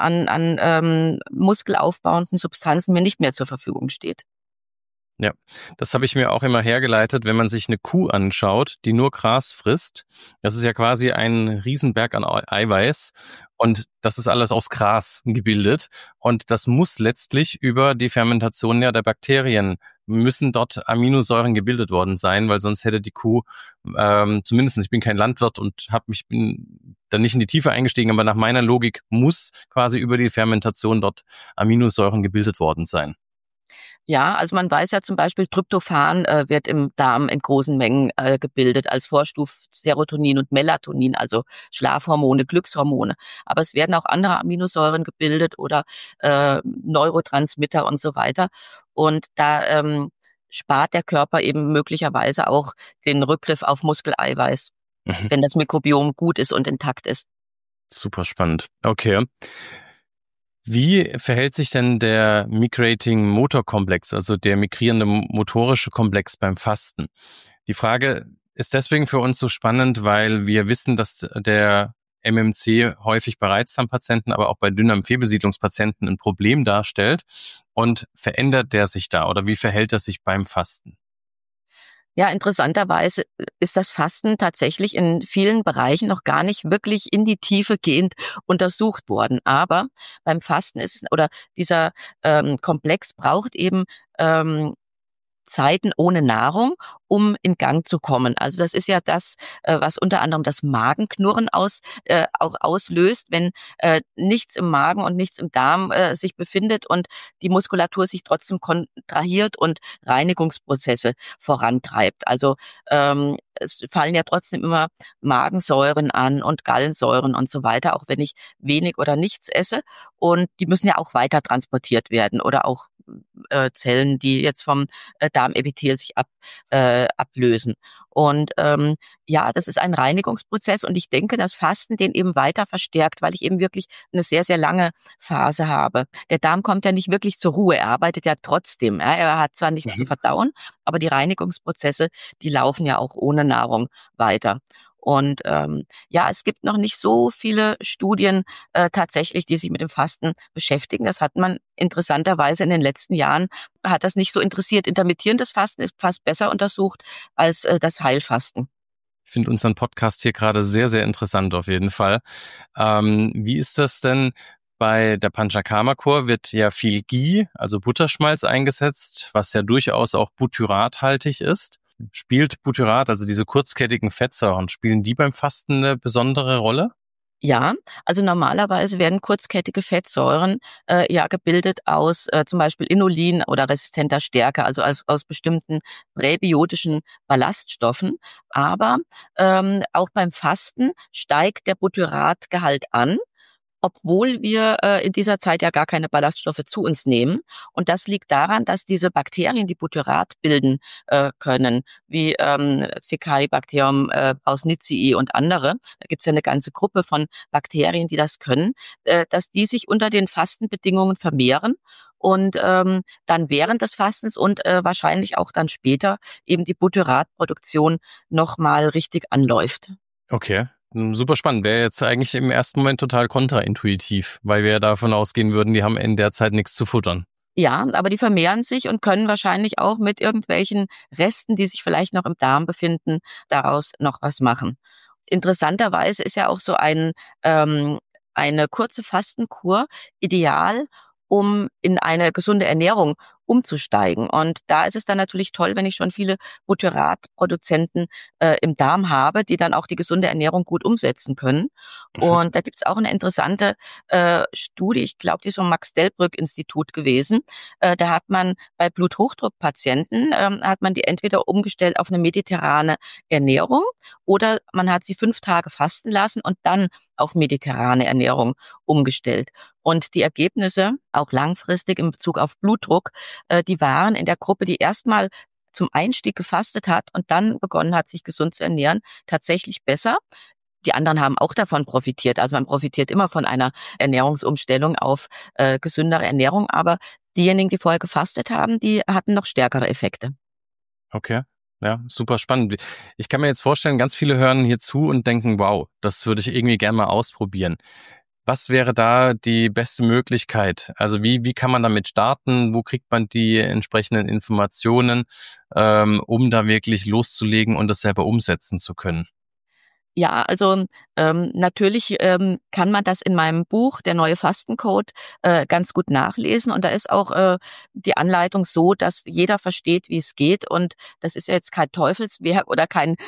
an muskelaufbauenden Substanzen mir nicht mehr zur Verfügung steht. Ja, das habe ich mir auch immer hergeleitet, wenn man sich eine Kuh anschaut, die nur Gras frisst. Das ist ja quasi ein Riesenberg an Eiweiß und das ist alles aus Gras gebildet und das muss letztlich über die Fermentation ja der Bakterien müssen dort Aminosäuren gebildet worden sein, weil sonst hätte die Kuh, zumindest ich bin kein Landwirt und bin da nicht in die Tiefe eingestiegen, aber nach meiner Logik muss quasi über die Fermentation dort Aminosäuren gebildet worden sein. Ja, also man weiß ja zum Beispiel, Tryptophan wird im Darm in großen Mengen gebildet als Vorstufe Serotonin und Melatonin, also Schlafhormone, Glückshormone. Aber es werden auch andere Aminosäuren gebildet oder Neurotransmitter und so weiter. Und da spart der Körper eben möglicherweise auch den Rückgriff auf Muskeleiweiß, wenn das Mikrobiom gut ist und intakt ist. Super spannend. Okay. Wie verhält sich denn der Migrating Motor Komplex, also der migrierende motorische Komplex beim Fasten? Die Frage ist deswegen für uns so spannend, weil wir wissen, dass der MMC häufig bei Reizdarmpatienten, aber auch bei Dünndarmfehlbesiedlungspatienten ein Problem darstellt. Und verändert der sich da oder wie verhält er sich beim Fasten? Ja, interessanterweise ist das Fasten tatsächlich in vielen Bereichen noch gar nicht wirklich in die Tiefe gehend untersucht worden. Aber beim Fasten ist es, oder dieser Komplex braucht eben Zeiten ohne Nahrung, um in Gang zu kommen. Also das ist ja das, was unter anderem das Magenknurren auch auslöst, wenn nichts im Magen und nichts im Darm sich befindet und die Muskulatur sich trotzdem kontrahiert und Reinigungsprozesse vorantreibt. Also es fallen ja trotzdem immer Magensäuren an und Gallensäuren und so weiter, auch wenn ich wenig oder nichts esse. Und die müssen ja auch weiter transportiert werden oder auch Zellen, die jetzt vom Darmepithel sich ablösen. Und ja, das ist ein Reinigungsprozess und ich denke, dass Fasten den eben weiter verstärkt, weil ich eben wirklich eine sehr, sehr lange Phase habe. Der Darm kommt ja nicht wirklich zur Ruhe, er arbeitet ja trotzdem. Ja? Er hat zwar nichts zu verdauen, aber die Reinigungsprozesse, die laufen ja auch ohne Nahrung weiter. Und ja, es gibt noch nicht so viele Studien tatsächlich, die sich mit dem Fasten beschäftigen. Das hat man interessanterweise in den letzten Jahren, hat das nicht so interessiert. Intermittierendes Fasten ist fast besser untersucht als das Heilfasten. Ich finde unseren Podcast hier gerade sehr, sehr interessant auf jeden Fall. Wie ist das denn? Bei der Panchakarma-Kur wird ja viel Ghee, also Butterschmalz, eingesetzt, was ja durchaus auch butyrathaltig ist. Spielt Butyrat, also diese kurzkettigen Fettsäuren, spielen die beim Fasten eine besondere Rolle? Ja, also normalerweise werden kurzkettige Fettsäuren ja gebildet aus zum Beispiel Inulin oder resistenter Stärke, also aus bestimmten präbiotischen Ballaststoffen. Aber auch beim Fasten steigt der Butyratgehalt an, obwohl wir in dieser Zeit ja gar keine Ballaststoffe zu uns nehmen. Und das liegt daran, dass diese Bakterien, die Butyrat bilden können, wie Faecalibacterium pausnitzii und andere, da gibt's ja eine ganze Gruppe von Bakterien, die das können, dass die sich unter den Fastenbedingungen vermehren und dann während des Fastens und wahrscheinlich auch dann später eben die Butyratproduktion nochmal richtig anläuft. Okay. Super spannend. Wäre jetzt eigentlich im ersten Moment total kontraintuitiv, weil wir davon ausgehen würden, die haben in der Zeit nichts zu futtern. Ja, aber die vermehren sich und können wahrscheinlich auch mit irgendwelchen Resten, die sich vielleicht noch im Darm befinden, daraus noch was machen. interessanterweise ist ja auch so eine kurze Fastenkur ideal, um in eine gesunde Ernährung umzusteigen. Und da ist es dann natürlich toll, wenn ich schon viele Butyratproduzenten im Darm habe, die dann auch die gesunde Ernährung gut umsetzen können. Und da gibt's auch eine interessante Studie, ich glaube, die ist vom Max-Delbrück-Institut gewesen. Da hat man bei Bluthochdruckpatienten, hat man die entweder umgestellt auf eine mediterrane Ernährung oder man hat sie 5 Tage fasten lassen und dann auf mediterrane Ernährung umgestellt. Und die Ergebnisse, auch langfristig in Bezug auf Blutdruck, die waren in der Gruppe, die erstmal zum Einstieg gefastet hat und dann begonnen hat, sich gesund zu ernähren, tatsächlich besser. Die anderen haben auch davon profitiert. Also man profitiert immer von einer Ernährungsumstellung auf gesündere Ernährung, aber diejenigen, die vorher gefastet haben, die hatten noch stärkere Effekte. Okay. Ja, super spannend. Ich kann mir jetzt vorstellen, ganz viele hören hier zu und denken, wow, das würde ich irgendwie gerne mal ausprobieren. Was wäre da die beste Möglichkeit? Also wie kann man damit starten? Wo kriegt man die entsprechenden Informationen, um da wirklich loszulegen und das selber umsetzen zu können? Ja, also natürlich kann man das in meinem Buch, der neue Fastencode, ganz gut nachlesen. Und da ist auch die Anleitung so, dass jeder versteht, wie es geht. Und das ist ja jetzt kein Teufelswerk oder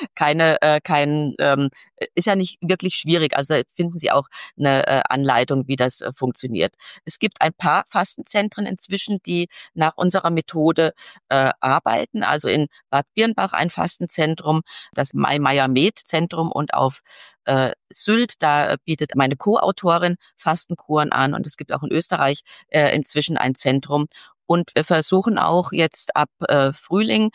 ist ja nicht wirklich schwierig. Also da finden Sie auch eine Anleitung, wie das funktioniert. Es gibt ein paar Fastenzentren inzwischen, die nach unserer Methode arbeiten. Also in Bad Birnbach ein Fastenzentrum, das Mai-Meyer-Med-Zentrum, und auf Sylt, da bietet meine Co-Autorin Fastenkuren an, und es gibt auch in Österreich inzwischen ein Zentrum. Und wir versuchen auch jetzt ab Frühling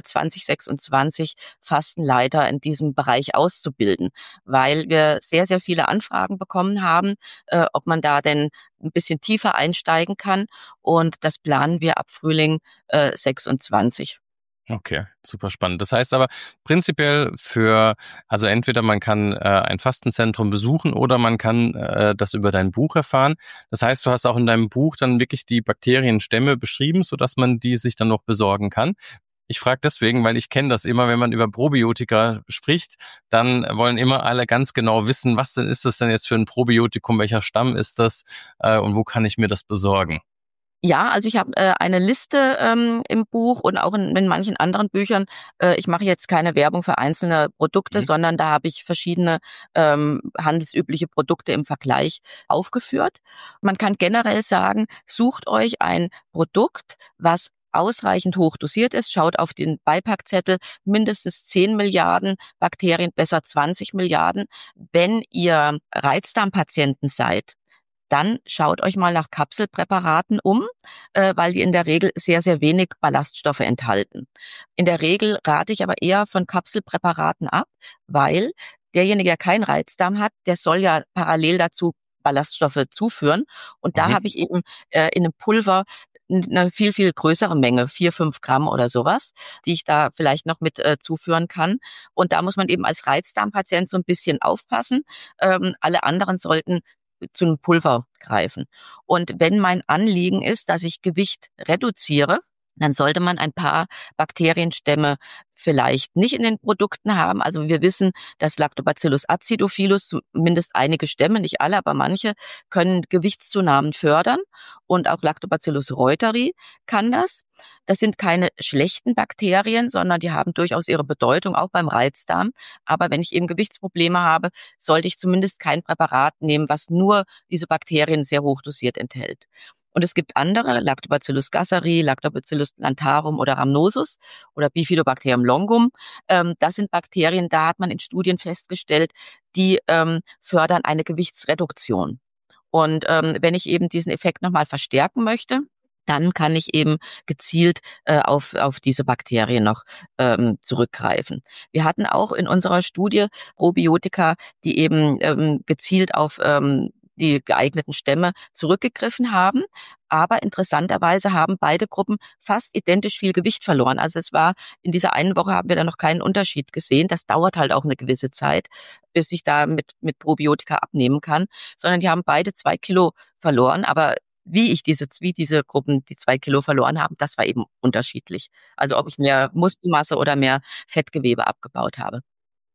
2026 Fastenleiter in diesem Bereich auszubilden, weil wir sehr, sehr viele Anfragen bekommen haben, ob man da denn ein bisschen tiefer einsteigen kann. Und das planen wir ab Frühling 26. Okay, super spannend. Das heißt aber prinzipiell also entweder man kann ein Fastenzentrum besuchen oder man kann das über dein Buch erfahren. Das heißt, du hast auch in deinem Buch dann wirklich die Bakterienstämme beschrieben, sodass man die sich dann noch besorgen kann. Ich frage deswegen, weil ich kenne das immer, wenn man über Probiotika spricht, dann wollen immer alle ganz genau wissen, was denn ist das denn jetzt für ein Probiotikum, welcher Stamm ist das und wo kann ich mir das besorgen? Ja, also ich habe eine Liste im Buch und auch in manchen anderen Büchern. Ich mache jetzt keine Werbung für einzelne Produkte, sondern da habe ich verschiedene handelsübliche Produkte im Vergleich aufgeführt. Man kann generell sagen, sucht euch ein Produkt, was ausreichend hoch dosiert ist. Schaut auf den Beipackzettel, mindestens 10 Milliarden Bakterien, besser 20 Milliarden. Wenn ihr Reizdarmpatienten seid, dann schaut euch mal nach Kapselpräparaten um, weil die in der Regel sehr, sehr wenig Ballaststoffe enthalten. In der Regel rate ich aber eher von Kapselpräparaten ab, weil derjenige, der keinen Reizdarm hat, der soll ja parallel dazu Ballaststoffe zuführen. Und da habe ich eben in einem Pulver eine viel, viel größere Menge, 4, 5 Gramm oder sowas, die ich da vielleicht noch mit zuführen kann. Und da muss man eben als Reizdarmpatient so ein bisschen aufpassen. Alle anderen sollten zu einem Pulver greifen. Und wenn mein Anliegen ist, dass ich Gewicht reduziere, dann sollte man ein paar Bakterienstämme vielleicht nicht in den Produkten haben. Also wir wissen, dass Lactobacillus acidophilus, zumindest einige Stämme, nicht alle, aber manche, können Gewichtszunahmen fördern. Und auch Lactobacillus reuteri kann das. Das sind keine schlechten Bakterien, sondern die haben durchaus ihre Bedeutung, auch beim Reizdarm. Aber wenn ich eben Gewichtsprobleme habe, sollte ich zumindest kein Präparat nehmen, was nur diese Bakterien sehr hochdosiert enthält. Und es gibt andere, Lactobacillus gasseri, Lactobacillus plantarum oder rhamnosus oder Bifidobacterium longum. Das sind Bakterien, da hat man in Studien festgestellt, die fördern eine Gewichtsreduktion. Und wenn ich eben diesen Effekt nochmal verstärken möchte, dann kann ich eben gezielt auf diese Bakterien noch zurückgreifen. Wir hatten auch in unserer Studie Probiotika, die eben gezielt auf die geeigneten Stämme zurückgegriffen haben. Aber interessanterweise haben beide Gruppen fast identisch viel Gewicht verloren. Also es war, in dieser einen Woche haben wir da noch keinen Unterschied gesehen. Das dauert halt auch eine gewisse Zeit, bis ich da mit Probiotika abnehmen kann. Sondern die haben beide 2 Kilo verloren. Aber wie diese Gruppen die 2 Kilo verloren haben, das war eben unterschiedlich. Also ob ich mehr Muskelmasse oder mehr Fettgewebe abgebaut habe.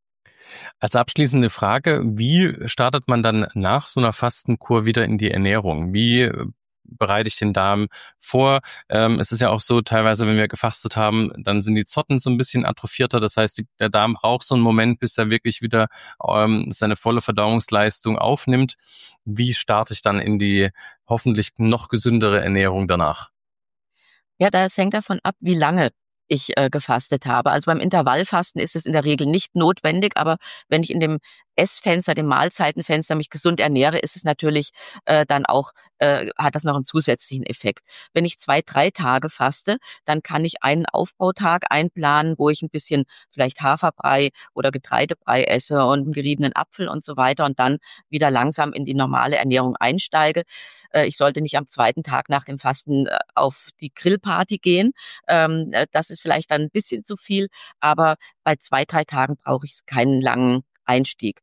Als abschließende Frage, wie startet man dann nach so einer Fastenkur wieder in die Ernährung? Wie bereite ich den Darm vor? Es ist ja auch so, teilweise, wenn wir gefastet haben, dann sind die Zotten so ein bisschen atrophierter. Das heißt, der Darm braucht so einen Moment, bis er wirklich wieder seine volle Verdauungsleistung aufnimmt. Wie starte ich dann in die hoffentlich noch gesündere Ernährung danach? Ja, das hängt davon ab, wie lange ich gefastet habe. Also beim Intervallfasten ist es in der Regel nicht notwendig, aber wenn ich in dem Essfenster, dem Mahlzeitenfenster mich gesund ernähre, ist es natürlich dann auch, hat das noch einen zusätzlichen Effekt. Wenn ich 2-3 Tage faste, dann kann ich einen Aufbautag einplanen, wo ich ein bisschen vielleicht Haferbrei oder Getreidebrei esse und einen geriebenen Apfel und so weiter und dann wieder langsam in die normale Ernährung einsteige. Ich sollte nicht am 2. Tag nach dem Fasten auf die Grillparty gehen. Das ist vielleicht dann ein bisschen zu viel, aber bei 2-3 Tagen brauche ich keinen langen Einstieg.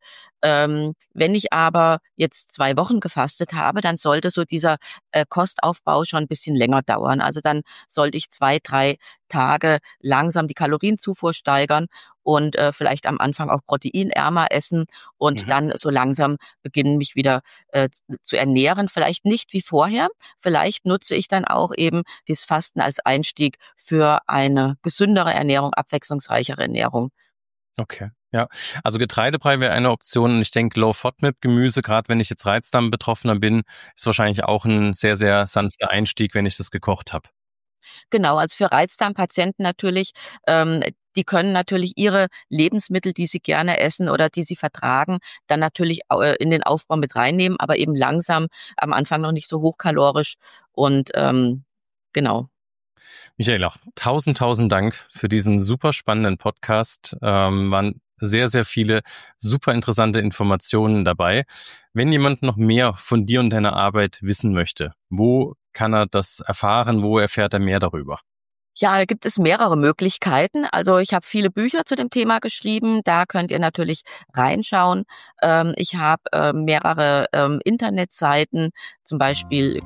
Wenn ich aber jetzt 2 Wochen gefastet habe, dann sollte so dieser Kostaufbau schon ein bisschen länger dauern. Also dann sollte ich 2-3 Tage langsam die Kalorienzufuhr steigern und vielleicht am Anfang auch proteinärmer essen und dann so langsam beginnen, mich wieder zu ernähren. Vielleicht nicht wie vorher. Vielleicht nutze ich dann auch eben dieses Fasten als Einstieg für eine gesündere Ernährung, abwechslungsreichere Ernährung. Okay, ja. Also Getreidebrei wäre eine Option und ich denke Low-FODMAP-Gemüse, gerade wenn ich jetzt Reizdarm-Betroffener bin, ist wahrscheinlich auch ein sehr, sehr sanfter Einstieg, wenn ich das gekocht habe. Genau, also für Reizdarmpatienten natürlich, die können natürlich ihre Lebensmittel, die sie gerne essen oder die sie vertragen, dann natürlich in den Aufbau mit reinnehmen, aber eben langsam, am Anfang noch nicht so hochkalorisch und genau. Michaela, tausend Dank für diesen super spannenden Podcast. Waren sehr, sehr viele super interessante Informationen dabei. Wenn jemand noch mehr von dir und deiner Arbeit wissen möchte, wo kann er das erfahren? Wo erfährt er mehr darüber? Ja, da gibt es mehrere Möglichkeiten. Also ich habe viele Bücher zu dem Thema geschrieben. Da könnt ihr natürlich reinschauen. Ich habe mehrere Internetseiten, zum Beispiel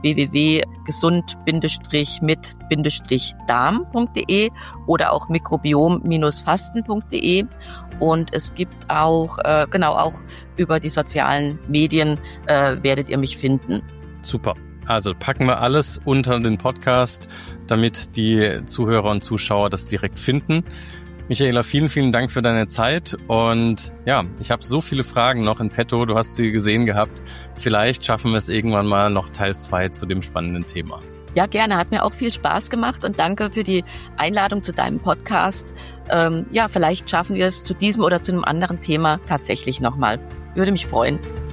www.gesund-mit-darm.de oder auch mikrobiom-fasten.de. Und es gibt auch, auch über die sozialen Medien werdet ihr mich finden. Super. Also packen wir alles unter den Podcast, damit die Zuhörer und Zuschauer das direkt finden. Michaela, vielen Dank für deine Zeit und ja, ich habe so viele Fragen noch in petto, du hast sie gesehen gehabt. Vielleicht schaffen wir es irgendwann mal noch Teil 2 zu dem spannenden Thema. Ja, gerne, hat mir auch viel Spaß gemacht und danke für die Einladung zu deinem Podcast. Vielleicht schaffen wir es zu diesem oder zu einem anderen Thema tatsächlich nochmal. Würde mich freuen.